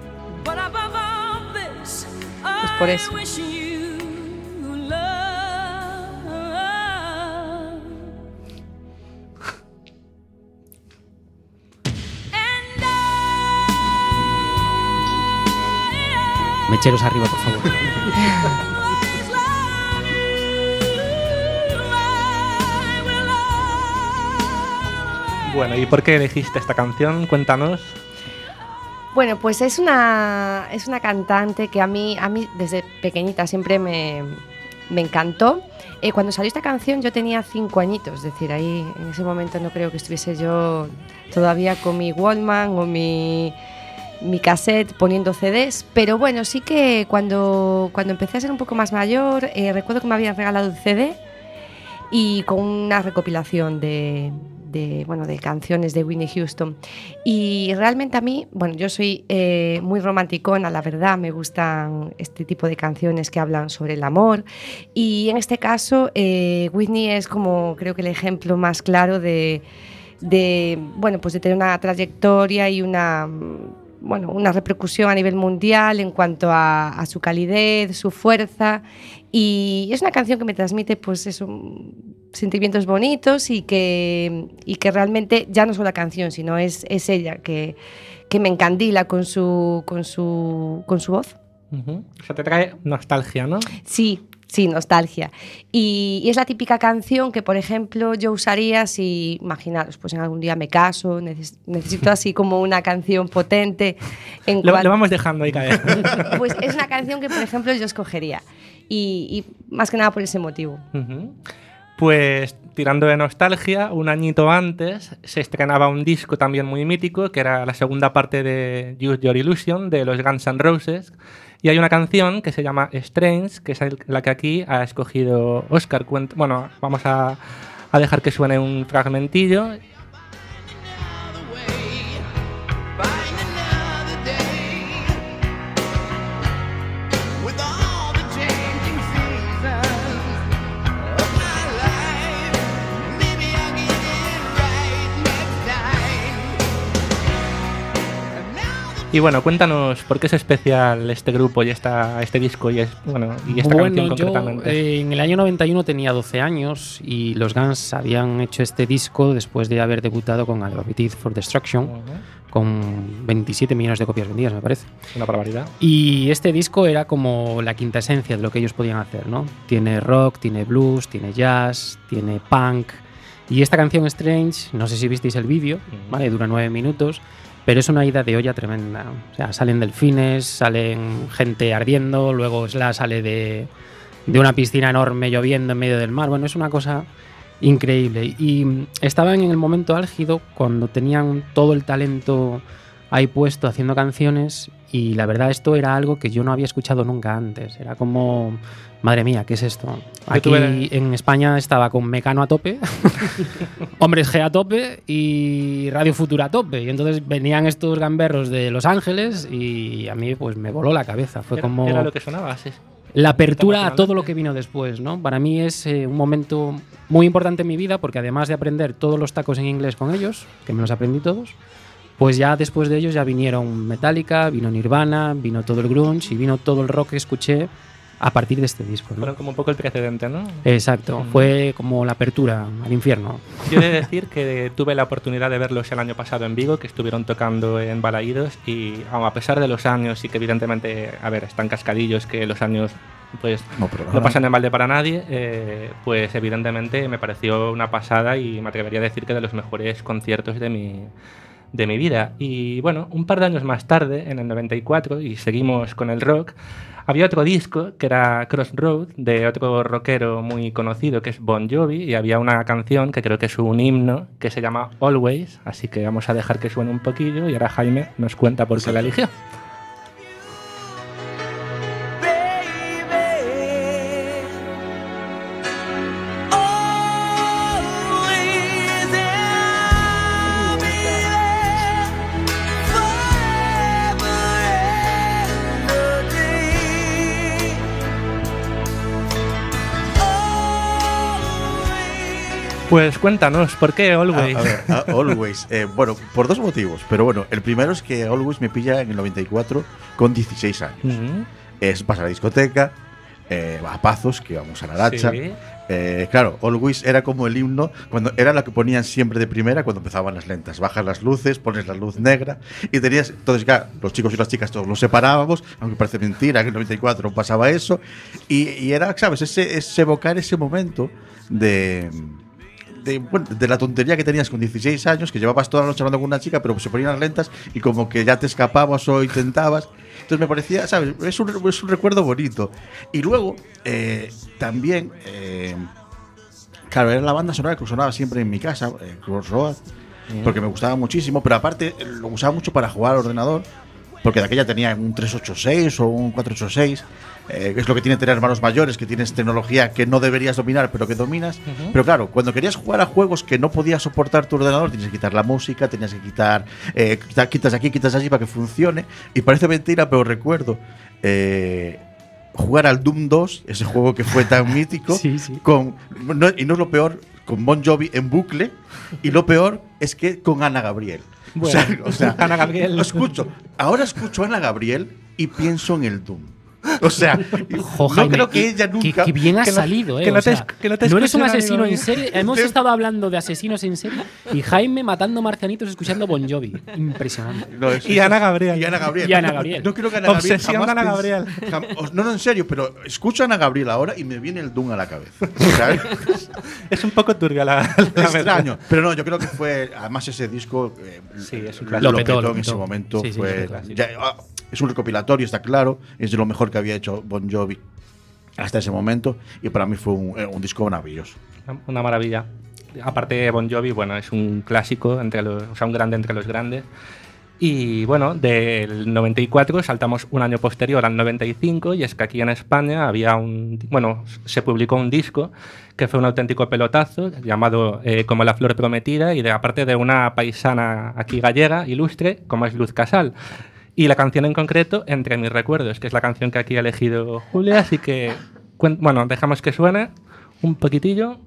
Pues por eso. Mecheros arriba, por favor. Bueno, ¿y por qué elegiste esta canción? Cuéntanos. Bueno, pues es una, es una cantante que a mí, a mí desde pequeñita siempre me, me encantó. Eh, cuando salió esta canción yo tenía cinco añitos, es decir, ahí en ese momento no creo que estuviese yo todavía con mi Walkman o mi, mi cassette poniendo C Ds, pero bueno, sí que cuando, cuando empecé a ser un poco más mayor, eh, recuerdo que me habían regalado un C D y con una recopilación de... De, bueno, de canciones de Whitney Houston, y realmente a mí, bueno, yo soy eh, muy romanticona, la verdad, me gustan este tipo de canciones que hablan sobre el amor, y en este caso eh, Whitney es como creo que el ejemplo más claro de, de, bueno, pues de tener una trayectoria y una, bueno, una repercusión a nivel mundial en cuanto a, a su calidez, su fuerza, y es una canción que me transmite pues eso, sentimientos bonitos y que, y que realmente ya no es la canción, sino es, es ella que, que me encandila con su, con su, con su voz. Uh-huh. O sea, te trae nostalgia, ¿no? Sí, sí, nostalgia. Y, y es la típica canción que, por ejemplo, yo usaría si, imaginaros, pues en algún día me caso, neces- necesito así como una canción potente. En Lo, cual- lo vamos dejando ahí caer. Pues es una canción que, por ejemplo, yo escogería. Y, y más que nada por ese motivo. Uh-huh. Pues tirando de nostalgia, un añito antes se estrenaba un disco también muy mítico, que era la segunda parte de Use Your Illusion, de los Guns N' Roses, y hay una canción que se llama Strange, que es el- la que aquí ha escogido Oscar. Cuent- Bueno, vamos a, a dejar que suene un fragmentillo. Y bueno, cuéntanos por qué es especial este grupo y esta, este disco y, es, bueno, y esta Bueno, canción yo concretamente. eh, en el año noventa y uno tenía doce años y los Guns habían hecho este disco después de haber debutado con Appetite for Destruction, Uh-huh. con veintisiete millones de copias vendidas, me parece. Una barbaridad. Y este disco era como la quinta esencia de lo que ellos podían hacer, ¿no? Tiene rock, tiene blues, tiene jazz, tiene punk. Y esta canción Strange, no sé si visteis el vídeo, Uh-huh. ¿vale? Dura nueve minutos. Pero es una ida de olla tremenda. O sea, salen delfines, salen gente ardiendo, luego Slash sale de, de una piscina enorme lloviendo en medio del mar. Bueno, es una cosa increíble. Y estaban en el momento álgido cuando tenían todo el talento ahí puesto haciendo canciones y la verdad esto era algo que yo no había escuchado nunca antes. Era como, madre mía, ¿qué es esto? Aquí tuve- en España estaba con Mecano a tope, Hombres G a tope y Radio Futura a tope. Y entonces venían estos gamberros de Los Ángeles y a mí pues me voló la cabeza. Fue Era, como era lo que sonaba, sí. la apertura a Emocionante. todo lo que vino después, ¿no? Para mí es eh, un momento muy importante en mi vida porque además de aprender todos los tacos en inglés con ellos, que me los aprendí todos, pues ya después de ellos ya vinieron Metallica, vino Nirvana, vino todo el grunge y vino todo el rock que escuché a partir de este disco, ¿no? Fueron como un poco el precedente, ¿no? Exacto, Mm. fue como la apertura al infierno. Yo he de decir que tuve la oportunidad de verlos el año pasado en Vigo, que estuvieron tocando en Balaídos y aun a pesar de los años y que evidentemente, a ver, están cascadillos, que los años pues No, pero no pasan en balde para nadie, eh, pues evidentemente me pareció una pasada y me atrevería a decir que de los mejores conciertos de mi, de mi vida. Y bueno, un par de años más tarde, en el noventa y cuatro, y seguimos con el rock, había otro disco que era Crossroad, de otro rockero muy conocido que es Bon Jovi, y había una canción que creo que es un himno que se llama Always, así que vamos a dejar que suene un poquillo y ahora Jaime nos cuenta por qué la eligió. Pues cuéntanos, ¿por qué Always? A, a ver, a- Always. Eh, bueno, por dos motivos. Pero bueno, el primero es que Always me pilla en el noventa y cuatro con dieciséis años. Ujú. Es pasar a la discoteca, eh, a Pazos, que íbamos a la Dacha. Sí. Eh, claro, Always era como el himno, cuando era la que ponían siempre de primera cuando empezaban las lentas. Bajas las luces, pones la luz negra y tenías. Entonces, claro, los chicos y las chicas todos nos separábamos, aunque parece mentira, que en el noventa y cuatro pasaba eso. Y, y era, ¿sabes? Ese, ese evocar ese momento de. De, bueno, de la tontería que tenías con dieciséis años, que llevabas toda la noche hablando con una chica, pero se ponían las lentas y como que ya te escapabas o intentabas. Entonces me parecía, ¿sabes? Es un, es un recuerdo bonito. Y luego, eh, también, eh, claro, era la banda sonora que sonaba siempre en mi casa, eh, Crossroad, porque me gustaba muchísimo, pero aparte eh, lo usaba mucho para jugar al ordenador, porque de aquella tenía un trescientos ochenta y seis o un cuatrocientos ochenta y seis, eh, que es lo que tiene tener hermanos mayores, que tienes tecnología que no deberías dominar, pero que dominas. Ujú. Pero claro, cuando querías jugar a juegos que no podías soportar tu ordenador, tenías que quitar la música, tenías que quitar, eh, quitar- quitas aquí, quitas allí para que funcione. Y parece mentira, pero recuerdo eh, jugar al Doom dos, ese juego que fue tan mítico, Sí, sí. con no- y no es lo peor, con Bon Jovi en bucle, y lo peor es que con Ana Gabriel. Bueno, o sea, o sea, Ana Gabriel. Escucho, ahora escucho a Ana Gabriel y pienso en el Doom. O sea, Jo, no Jaime, creo que qué- ella qué- nunca. qué bien has que no- salido, eh. que no o te sea, esc- que no te no eres un escuche nadie, asesino en ¿no? serie. Hemos estado hablando de asesinos en serie y Jaime matando marcianitos escuchando Bon Jovi. Impresionante. No, es- Y Ana Gabriel. Y Ana Gabriel. Y Ana Gabriel. No quiero que Ana Gabriel. Obsesión jamás de Ana pens- Gabriel. jam- os- No, no, en serio, pero escucho a Ana Gabriel ahora y me viene el Doom a la cabeza. O sea, Es un poco turbia la, la extraño. Pero no, yo creo que fue. Además, ese disco. eh, Sí, es un lo clásico. Lo petó, lo en ese petó. momento. Sí, sí, fue, es un clásico. ya- ah, es un recopilatorio, está claro. Es de lo mejor que había hecho Bon Jovi hasta ese momento. Y para mí fue un, eh, un disco maravilloso. Una maravilla. Aparte, Bon Jovi, bueno, es un clásico, entre los, o sea, un grande entre los grandes. Y bueno, del noventa y cuatro saltamos un año posterior al noventa y cinco, y es que aquí en España había un, bueno, se publicó un disco que fue un auténtico pelotazo llamado eh, Como la flor prometida, y de aparte de una paisana aquí gallega ilustre como es Luz Casal. Y la canción en concreto, Entre mis recuerdos, que es la canción que aquí ha elegido Julia, así que cuen- bueno, dejamos que suene un poquitillo.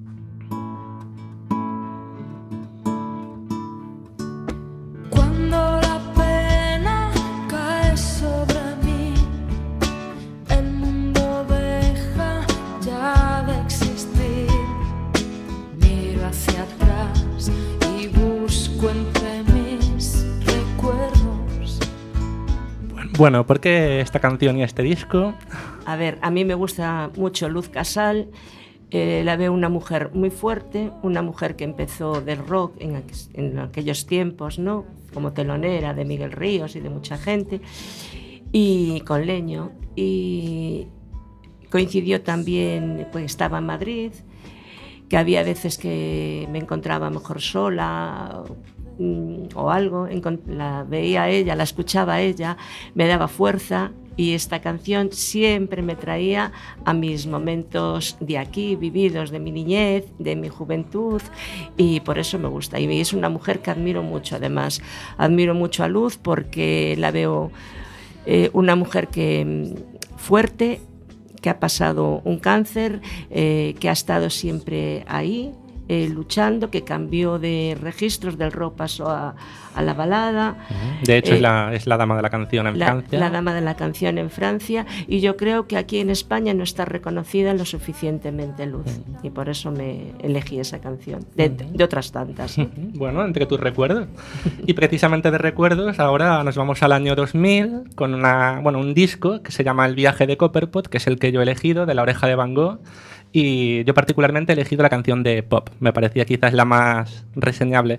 Cuando la pena cae sobre mí, el mundo deja ya de existir. Miro hacia atrás y busco entre mis recuerdos. Bueno, ¿por qué esta canción y este disco? A ver, a mí me gusta mucho Luz Casal. Eh, la veo una mujer muy fuerte, una mujer que empezó del rock en, aqu- en aquellos tiempos, ¿no? Como telonera de Miguel Ríos y de mucha gente, y con Leño. Y coincidió también, pues estaba en Madrid, que había veces que me encontraba mejor sola mm, o algo, encon- la veía a ella, la escuchaba a ella, me daba fuerza. Y esta canción siempre me traía a mis momentos de aquí, vividos, de mi niñez, de mi juventud, y por eso me gusta. Y es una mujer que admiro mucho, además. Admiro mucho a Luz porque la veo eh, una mujer que mm, fuerte, que ha pasado un cáncer, eh, que ha estado siempre ahí, eh, luchando, que cambió de registros del rock, pasó a, a la balada. De hecho, Eh, es, la, es la dama de la canción en la, Francia. la dama de la canción en Francia, y yo creo que aquí en España no está reconocida lo suficientemente Luz, y por eso me elegí esa canción, de, de otras tantas, ¿no? Bueno, entre tus recuerdos. Y precisamente de recuerdos, ahora nos vamos al año dos mil con una, bueno, un disco que se llama El viaje de Copperpot, que es el que yo he elegido, de La oreja de Van Gogh. Y yo particularmente he elegido la canción de Pop. Me parecía quizás la más reseñable.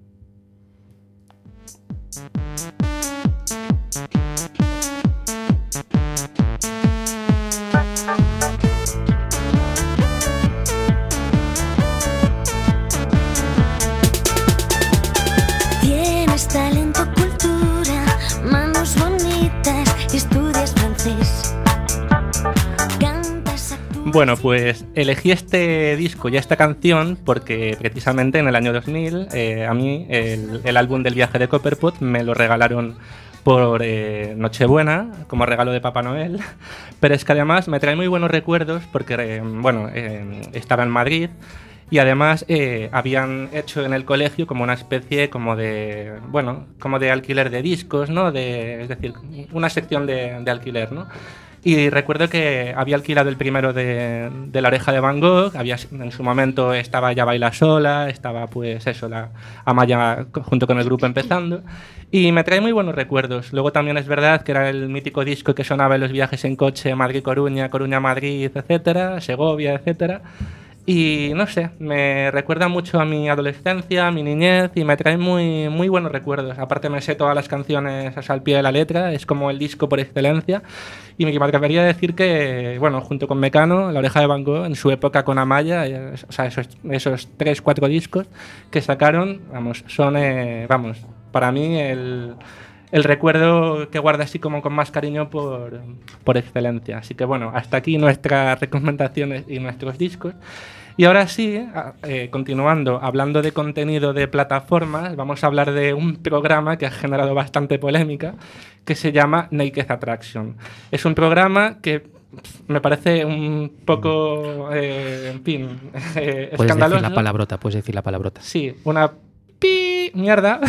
Tienes talento, cultura, manos bonitas, estudias francés. Cantas, actúas. Bueno, pues elegí este disco y esta canción porque precisamente en el año dos mil eh, a mí el, el álbum del viaje de Copperpot me lo regalaron por eh, Nochebuena como regalo de Papá Noel, pero es que además me trae muy buenos recuerdos porque eh, bueno, eh, estaba en Madrid Y además eh, habían hecho en el colegio como una especie como de, bueno, como de alquiler de discos, ¿no? De, es decir, una sección de, de alquiler, ¿no? Y recuerdo que había alquilado el primero de, de La Oreja de Van Gogh, había, en su momento estaba Ya Baila Sola, estaba pues eso, la Amaya junto con el grupo empezando, y me trae muy buenos recuerdos. Luego también es verdad que era el mítico disco que sonaba en los viajes en coche Madrid-Coruña, Coruña-Madrid, etcétera, Segovia, etcétera. Y no sé, me recuerda mucho a mi adolescencia, a mi niñez y me trae muy, muy buenos recuerdos. Aparte me sé todas las canciones al pie de la letra, es como el disco por excelencia. Y me atrevería a decir que, bueno, junto con Mecano, La Oreja de Van Gogh, en su época con Amaya, eh, o sea, esos, esos tres, cuatro discos que sacaron, vamos, son, eh, vamos, para mí el... el recuerdo que guarda así como con más cariño por, por excelencia. Así que bueno, hasta aquí nuestras recomendaciones y nuestros discos. Y ahora sí, eh, continuando, hablando de contenido de plataformas, vamos a hablar de un programa que ha generado bastante polémica, que se llama Naked Attraction. Es un programa que me parece un poco, eh, en fin, eh, puedes escandaloso. decir la palabrota, puedes decir la palabrota. Sí, una pi mierda,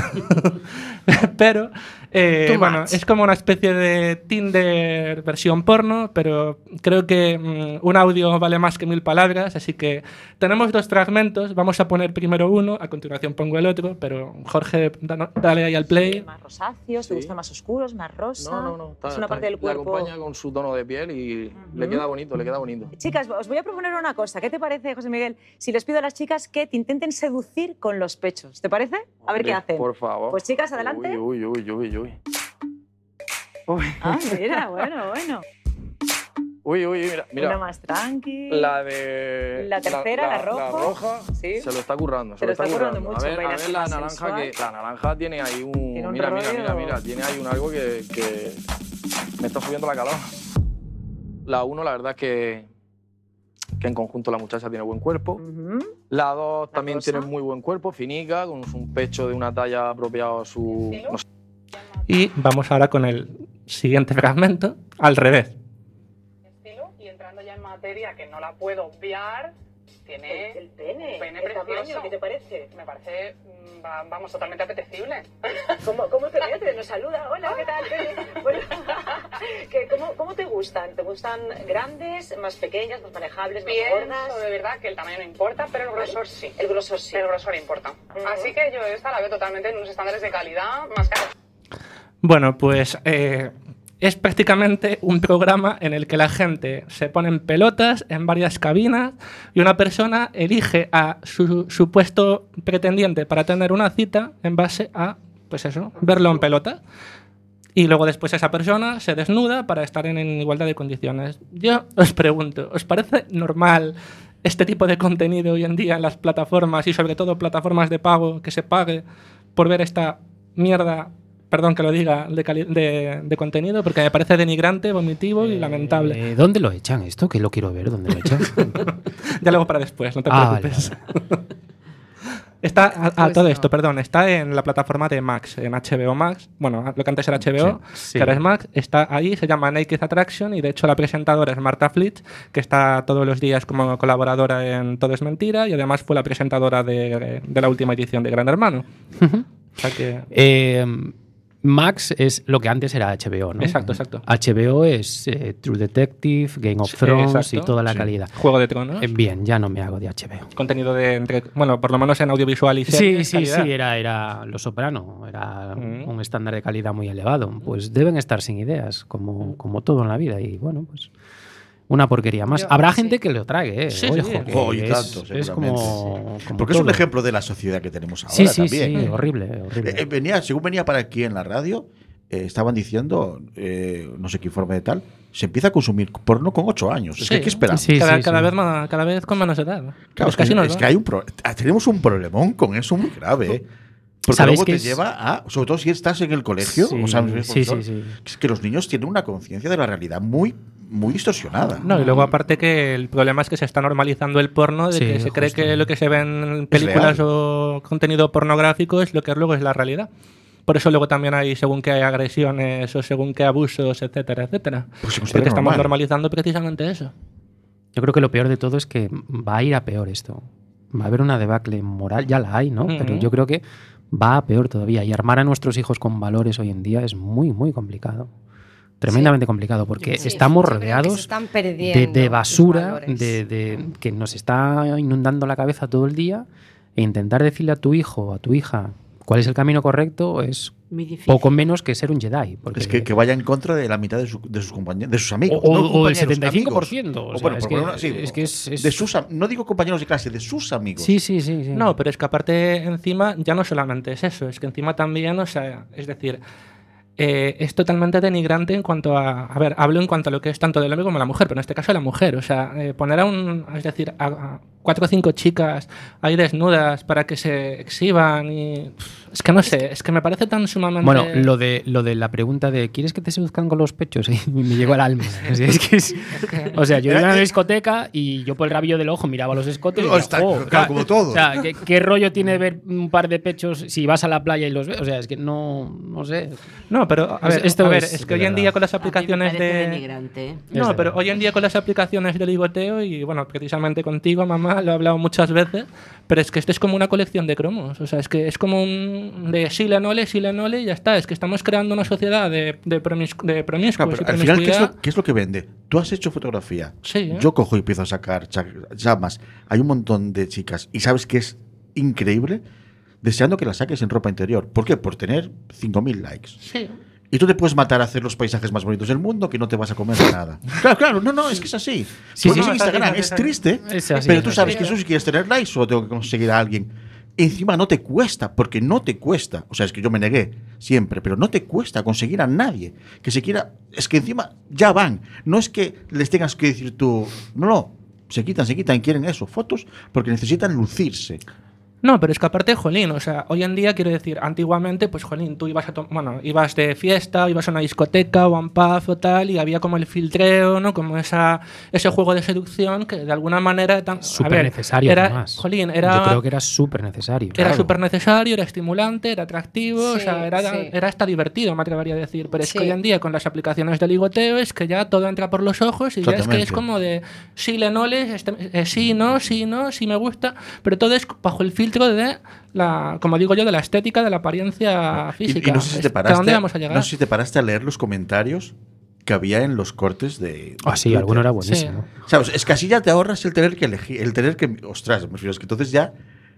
pero eh, bueno, es como una especie de Tinder versión porno, pero creo que mm, un audio vale más que mil palabras, así que tenemos dos fragmentos, vamos a poner primero uno, a continuación pongo el otro, pero Jorge, da- dale ahí al play. Más rosáceos, Sí. ¿te gustan más oscuros, más rosa? No, no, no. Está, es una está- parte del le cuerpo. acompaña con su tono de piel y le Ujú. queda bonito, le queda bonito. Chicas, os voy a proponer una cosa. ¿Qué te parece, José Miguel, si les pido a las chicas que te intenten seducir con los pechos? ¿Te parece? A ver qué Hombre, hacen. Por favor. Pues chicas, adelante. Uy, uy, uy, uy, uy. Uy, Ah, mira, bueno, bueno. uy, uy, mira, mira. Una más tranqui. La de... La tercera, la roja. La roja Sí. se lo está currando, se, Se lo lo está currando mucho, A ver, a baila ver la más naranja sensual. que... La naranja tiene ahí un... Tiene un mira, mira, rollo. mira, mira, tiene ahí un algo que, que me está subiendo la calor. La uno, la verdad es que, que en conjunto la muchacha tiene buen cuerpo. Ujú. La dos también rosa. tiene muy buen cuerpo, finica, con un pecho de una talla apropiada a su... no sé. Y vamos ahora con el siguiente fragmento, al revés. estilo y entrando ya en materia que no la puedo obviar, tiene El pene. un pene el tamaño, precioso. ¿qué te parece? Me parece, mm, va- vamos, totalmente apetecible. ¿Cómo, cómo te metes? Nos saluda. Hola, ¿qué tal? Bueno, ¿qué- cómo, ¿Cómo te gustan? ¿Te gustan grandes, más pequeñas, más manejables, más Pienso gordas? de verdad que el tamaño no importa, pero el grosor sí. El grosor sí. El grosor importa. Ujú. Así que yo esta la veo totalmente en unos estándares de calidad más caros. Bueno, pues eh, es prácticamente un programa en el que la gente se pone en pelotas en varias cabinas y una persona elige a su supuesto pretendiente para tener una cita en base a, pues eso, verlo en pelota. Y luego después esa persona se desnuda para estar en igualdad de condiciones. Yo os pregunto, ¿os parece normal este tipo de contenido hoy en día en las plataformas y sobre todo plataformas de pago, que se pague por ver esta mierda, perdón que lo diga, de, cali- de, de contenido? Porque me parece denigrante, vomitivo y lamentable. Eh, ¿Dónde lo echan esto? Que lo quiero ver, ¿dónde lo echan? Ya luego para después, no te Ah, preocupes. Está a, a todo esto, perdón, está en la plataforma de Max, en H B O Max. Bueno, lo que antes era H B O, Sí, sí. que ahora es Max. Está ahí, se llama Naked Attraction y de hecho la presentadora es Marta Fleet, que está todos los días como colaboradora en Todo es Mentira y además fue la presentadora de, de la última edición de Gran Hermano. O sea que... Eh, Max es lo que antes era H B O, ¿no? Exacto, exacto. H B O es eh, True Detective, Game of Sí, Thrones exacto. y toda la Sí. calidad. Juego de Tronos. Eh, bien, ya no me hago de H B O. Contenido de... entre- bueno, por lo menos en audiovisual y Sí, series, sí, calidad. sí, era, era Lo Soprano, era Mm. un estándar de calidad muy elevado. Pues deben estar sin ideas, como, como todo en la vida. Y bueno, pues una porquería más. Yo- Habrá sí. gente que le trague, ¿eh? Sí, Ojo, sí. que Oh, y es, tanto, es seguramente, como, como Porque es un todo. ejemplo de la sociedad que tenemos ahora Sí, sí, también. sí, horrible, horrible. Eh, eh, venía, según venía para aquí en la radio, eh, estaban diciendo, eh, no sé qué informe de tal, se empieza a consumir porno con ocho años. Es Sí. que hay que esperar. Sí, cada, sí, cada sí. Vez más, cada vez con menos edad. Claro, Pues es que, casi nos es va. que hay un pro- tenemos un problemón con eso muy grave. ¿eh? Porque ¿Sabéis luego qué te es? lleva a, sobre todo si estás en el colegio, Sí, o sea, eres sí, profesor, sí, sí. es que los niños tienen una conciencia de la realidad muy, muy distorsionada. No, y luego aparte que el problema es que se está normalizando el porno, de Sí, que se cree justo. que lo que se ve en películas real. o contenido pornográfico es lo que luego es la realidad. Por eso luego también hay según que hay agresiones o según que abusos, etcétera, etcétera. Pues se considera Porque estamos normal. normalizando precisamente eso. Yo creo que lo peor de todo es que va a ir a peor esto. va a haber una debacle moral, ya la hay, ¿no? Uh-huh. Pero yo creo que va a peor todavía. Y armar a nuestros hijos con valores hoy en día es muy, muy complicado. Tremendamente sí. complicado, porque sí, estamos sí, rodeados de, de basura de, de, que nos está inundando la cabeza todo el día, e intentar decirle a tu hijo o a tu hija cuál es el camino correcto es poco menos que ser un Jedi. Porque es que, que vaya en contra de la mitad de, su, de sus compañeros, de sus amigos. O, no o del setenta y cinco por ciento. O o sea, bueno, es, por que, una, sí, es que es, es... De sus, no digo compañeros de clase, de sus amigos. Sí, sí, sí, sí. No, pero es que aparte encima ya no solamente es eso, es que encima también, o sea, es decir... Eh, es totalmente denigrante en cuanto a... A ver, hablo en cuanto a lo que es tanto del hombre como la mujer, pero en este caso la mujer. O sea, eh, poner a un... Es decir, a, a cuatro o cinco chicas ahí desnudas para que se exhiban y... Pff, es que no sé, es que me parece tan sumamente... Bueno, lo de, lo de la pregunta de ¿quieres que te seduzcan con los pechos? Y me llegó al alma. Es, es que es, o sea, yo iba a una discoteca y yo por el rabillo del ojo miraba los escotes y oh, decía, está, oh, claro, como todo. O sea, ¿qué, ¿qué rollo tiene ver un par de pechos si vas a la playa y los ves? O sea, es que no, no sé. No, pero a ver, Esto a ver es, es que hoy en día con las aplicaciones a mí me de... denigrante, ¿eh? No, pero hoy en día con las aplicaciones de ligoteo y bueno, precisamente contigo, mamá, lo he hablado muchas veces, pero es que esto es como una colección de cromos. O sea, es que es como un... de sí le nole, sí le nole y ya está. Es que estamos creando una sociedad de, de, promis, de promiscuos claro, y al final, ¿qué es, promiscuidad. lo, ¿qué es lo que vende? Tú has hecho fotografía. Sí, ¿eh? Yo cojo y empiezo a sacar llamas. Hay un montón de chicas y sabes que es increíble deseando que las saques en ropa interior. ¿Por qué? Por tener cinco mil likes. Sí. Y tú te puedes matar a hacer los paisajes más bonitos del mundo que no te vas a comer nada. Claro, claro, no, no, es que es así. Sí, Porque sí, en Instagram sí, es sí, triste, es así, pero es tú así. sabes que eso si quieres tener likes solo tengo que conseguir a alguien. Encima no te cuesta, porque no te cuesta. O sea, es que yo me negué siempre, pero no te cuesta conseguir a nadie que se quiera. Es que encima ya van. No es que les tengas que decir tú, no, no, se quitan, se quitan, quieren eso, fotos, porque necesitan lucirse. No, pero es que aparte, jolín, o sea, hoy en día, quiero decir, antiguamente, pues, jolín, tú ibas a to- bueno, ibas de fiesta, ibas a una discoteca o a un pub o tal, y había como el filtreo, ¿no? Como esa, ese juego de seducción que de alguna manera... Tan, súper necesario, era, además. Jolín, era... Yo creo que era súper necesario. Era Claro. súper necesario, era estimulante, era atractivo, Sí, o sea, era, sí. era hasta divertido, me atrevería a decir. Pero es Sí. que hoy en día, con las aplicaciones de ligoteo, es que ya todo entra por los ojos y ya es que es como de sí, le noles, este, eh, sí, no, sí, no, sí me gusta, pero todo es bajo el filtro de... La, como digo yo, de la estética, de la apariencia física. Y, y no sé si te ¿Hasta paraste, dónde vamos a llegar? no sé si te paraste a leer los comentarios que había en los cortes de. Ah, sí, Twitter. alguno era buenísimo. Sí. ¿Sabes? Es que así ya te ahorras el tener que elegir, el tener que. Ostras, me refiero, es que entonces ya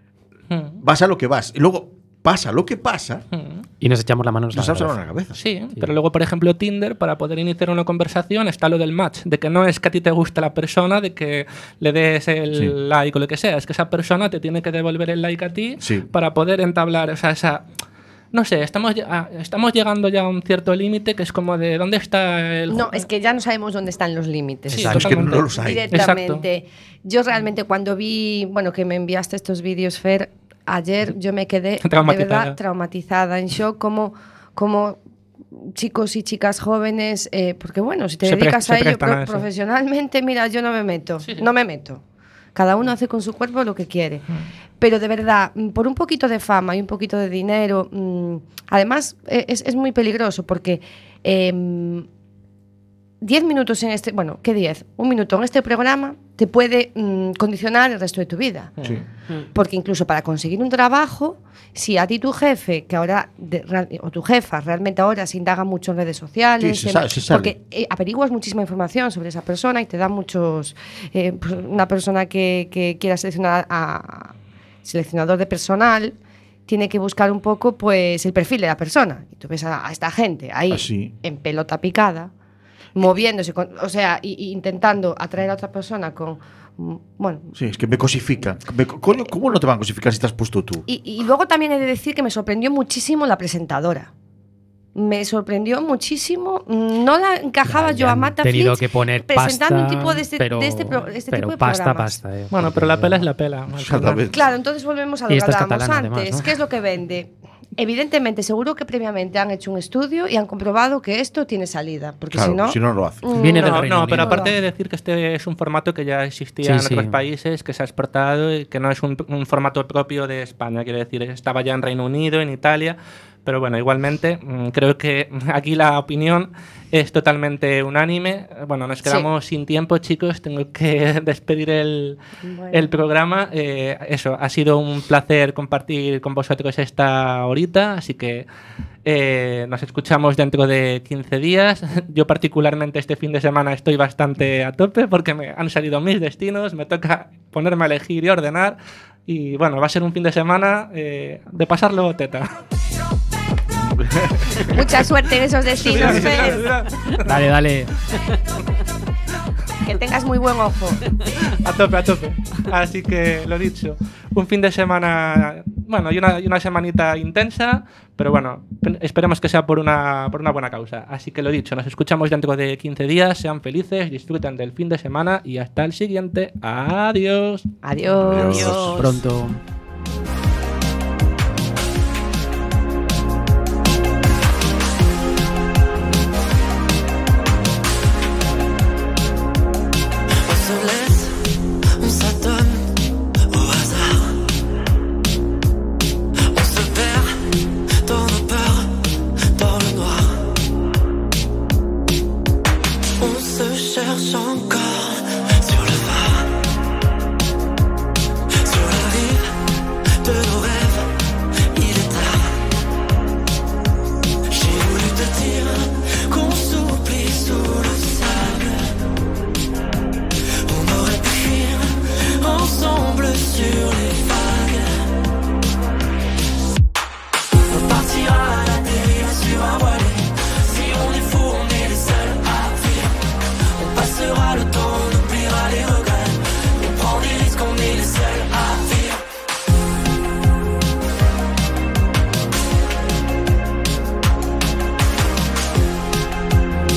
Hmm. vas a lo que vas. Y luego pasa lo que pasa, Hmm. Y nos echamos la mano en nos la vamos a cabeza. la cabeza. Sí, pero luego, por ejemplo, Tinder, para poder iniciar una conversación, está lo del match, de que no es que a ti te guste la persona, de que le des el Sí. like o lo que sea, es que esa persona te tiene que devolver el like a ti Sí. para poder entablar, o sea, esa... No sé, estamos, lle- a- estamos llegando ya a un cierto límite que es como de ¿dónde está el...? No, es que ya no sabemos dónde están los límites. Sí, Exacto, es que no totalmente. los hay. Directamente. Yo realmente cuando vi, bueno, que me enviaste estos vídeos, Fer, ayer yo me quedé de Traumatizada. verdad traumatizada, en shock, como, como chicos y chicas jóvenes, eh, porque bueno, si te Se dedicas pre- a se ello prestan a pro- eso. profesionalmente, mira, yo no me meto, Sí, sí. no me meto. Cada uno hace con su cuerpo lo que quiere. Pero de verdad, mm, por un poquito de fama y un poquito de dinero, mm, además eh, es, es muy peligroso porque em, diez minutos en este, bueno, ¿qué diez? Un minuto en este programa te puede mm, condicionar el resto de tu vida. Sí. Porque incluso para conseguir un trabajo, si a ti tu jefe, que ahora, de- real- o tu jefa, realmente ahora se indaga mucho en redes sociales, Sí, se en- sabe, se sabe. porque eh, averiguas muchísima información sobre esa persona y te da muchos... eh, pues una persona que, que quiera seleccionar a seleccionador de personal tiene que buscar un poco pues el perfil de la persona. Y tú ves a, a esta gente ahí Así. en pelota picada, moviéndose, con- o sea, y, y intentando atraer a otra persona con... mm, Bueno, Sí, es que me cosifican. Me co- coño, ¿cómo no te van a cosificar si te has puesto tú? Y, y luego también he de decir que me sorprendió muchísimo la presentadora. Me sorprendió muchísimo. No la encajaba Ya, yo ya a han Marta tenido Flitch que poner presentando pasta, un tipo de este, pero, de este, pro- este pero tipo de pasta, programas. pasta. eh, Bueno, porque pero la yo- pela es la pela. al Exactamente. final. Claro, entonces volvemos a lo Y que esta es hablábamos catalana, antes. además, ¿no? ¿Qué es lo que vende? Evidentemente, seguro que previamente han hecho un estudio y han comprobado que esto tiene salida. Porque Claro, si no. si no, no lo hace. mm, Viene del No, Reino no, pero Unido. aparte de decir que este es un formato que ya existía Sí, en sí. otros países, que se ha exportado y que no es un, un formato propio de España, quiero decir, estaba ya en Reino Unido, en Italia, Pero bueno, igualmente, creo que aquí la opinión es totalmente unánime. Bueno, nos quedamos sí. sin tiempo, chicos. Tengo que despedir el, bueno. el programa. Eh, eso, ha sido un placer compartir con vosotros esta horita. Así que eh, nos escuchamos dentro de quince días. Yo particularmente este fin de semana estoy bastante a tope porque me han salido mis destinos. Me toca ponerme a elegir y ordenar. Y bueno, va a ser un fin de semana eh, de pasarlo teta. Mucha suerte en esos destinos, Fer. Dale, dale. Que tengas muy buen ojo. A tope, a tope. Así que, lo dicho, un fin de semana, bueno, y una, y una semanita intensa, pero bueno, esperemos que sea por una, por una buena causa. Así que, lo dicho, nos escuchamos dentro de quince días, sean felices, disfruten del fin de semana y hasta el siguiente. Adiós. Adiós. Adiós. Pronto.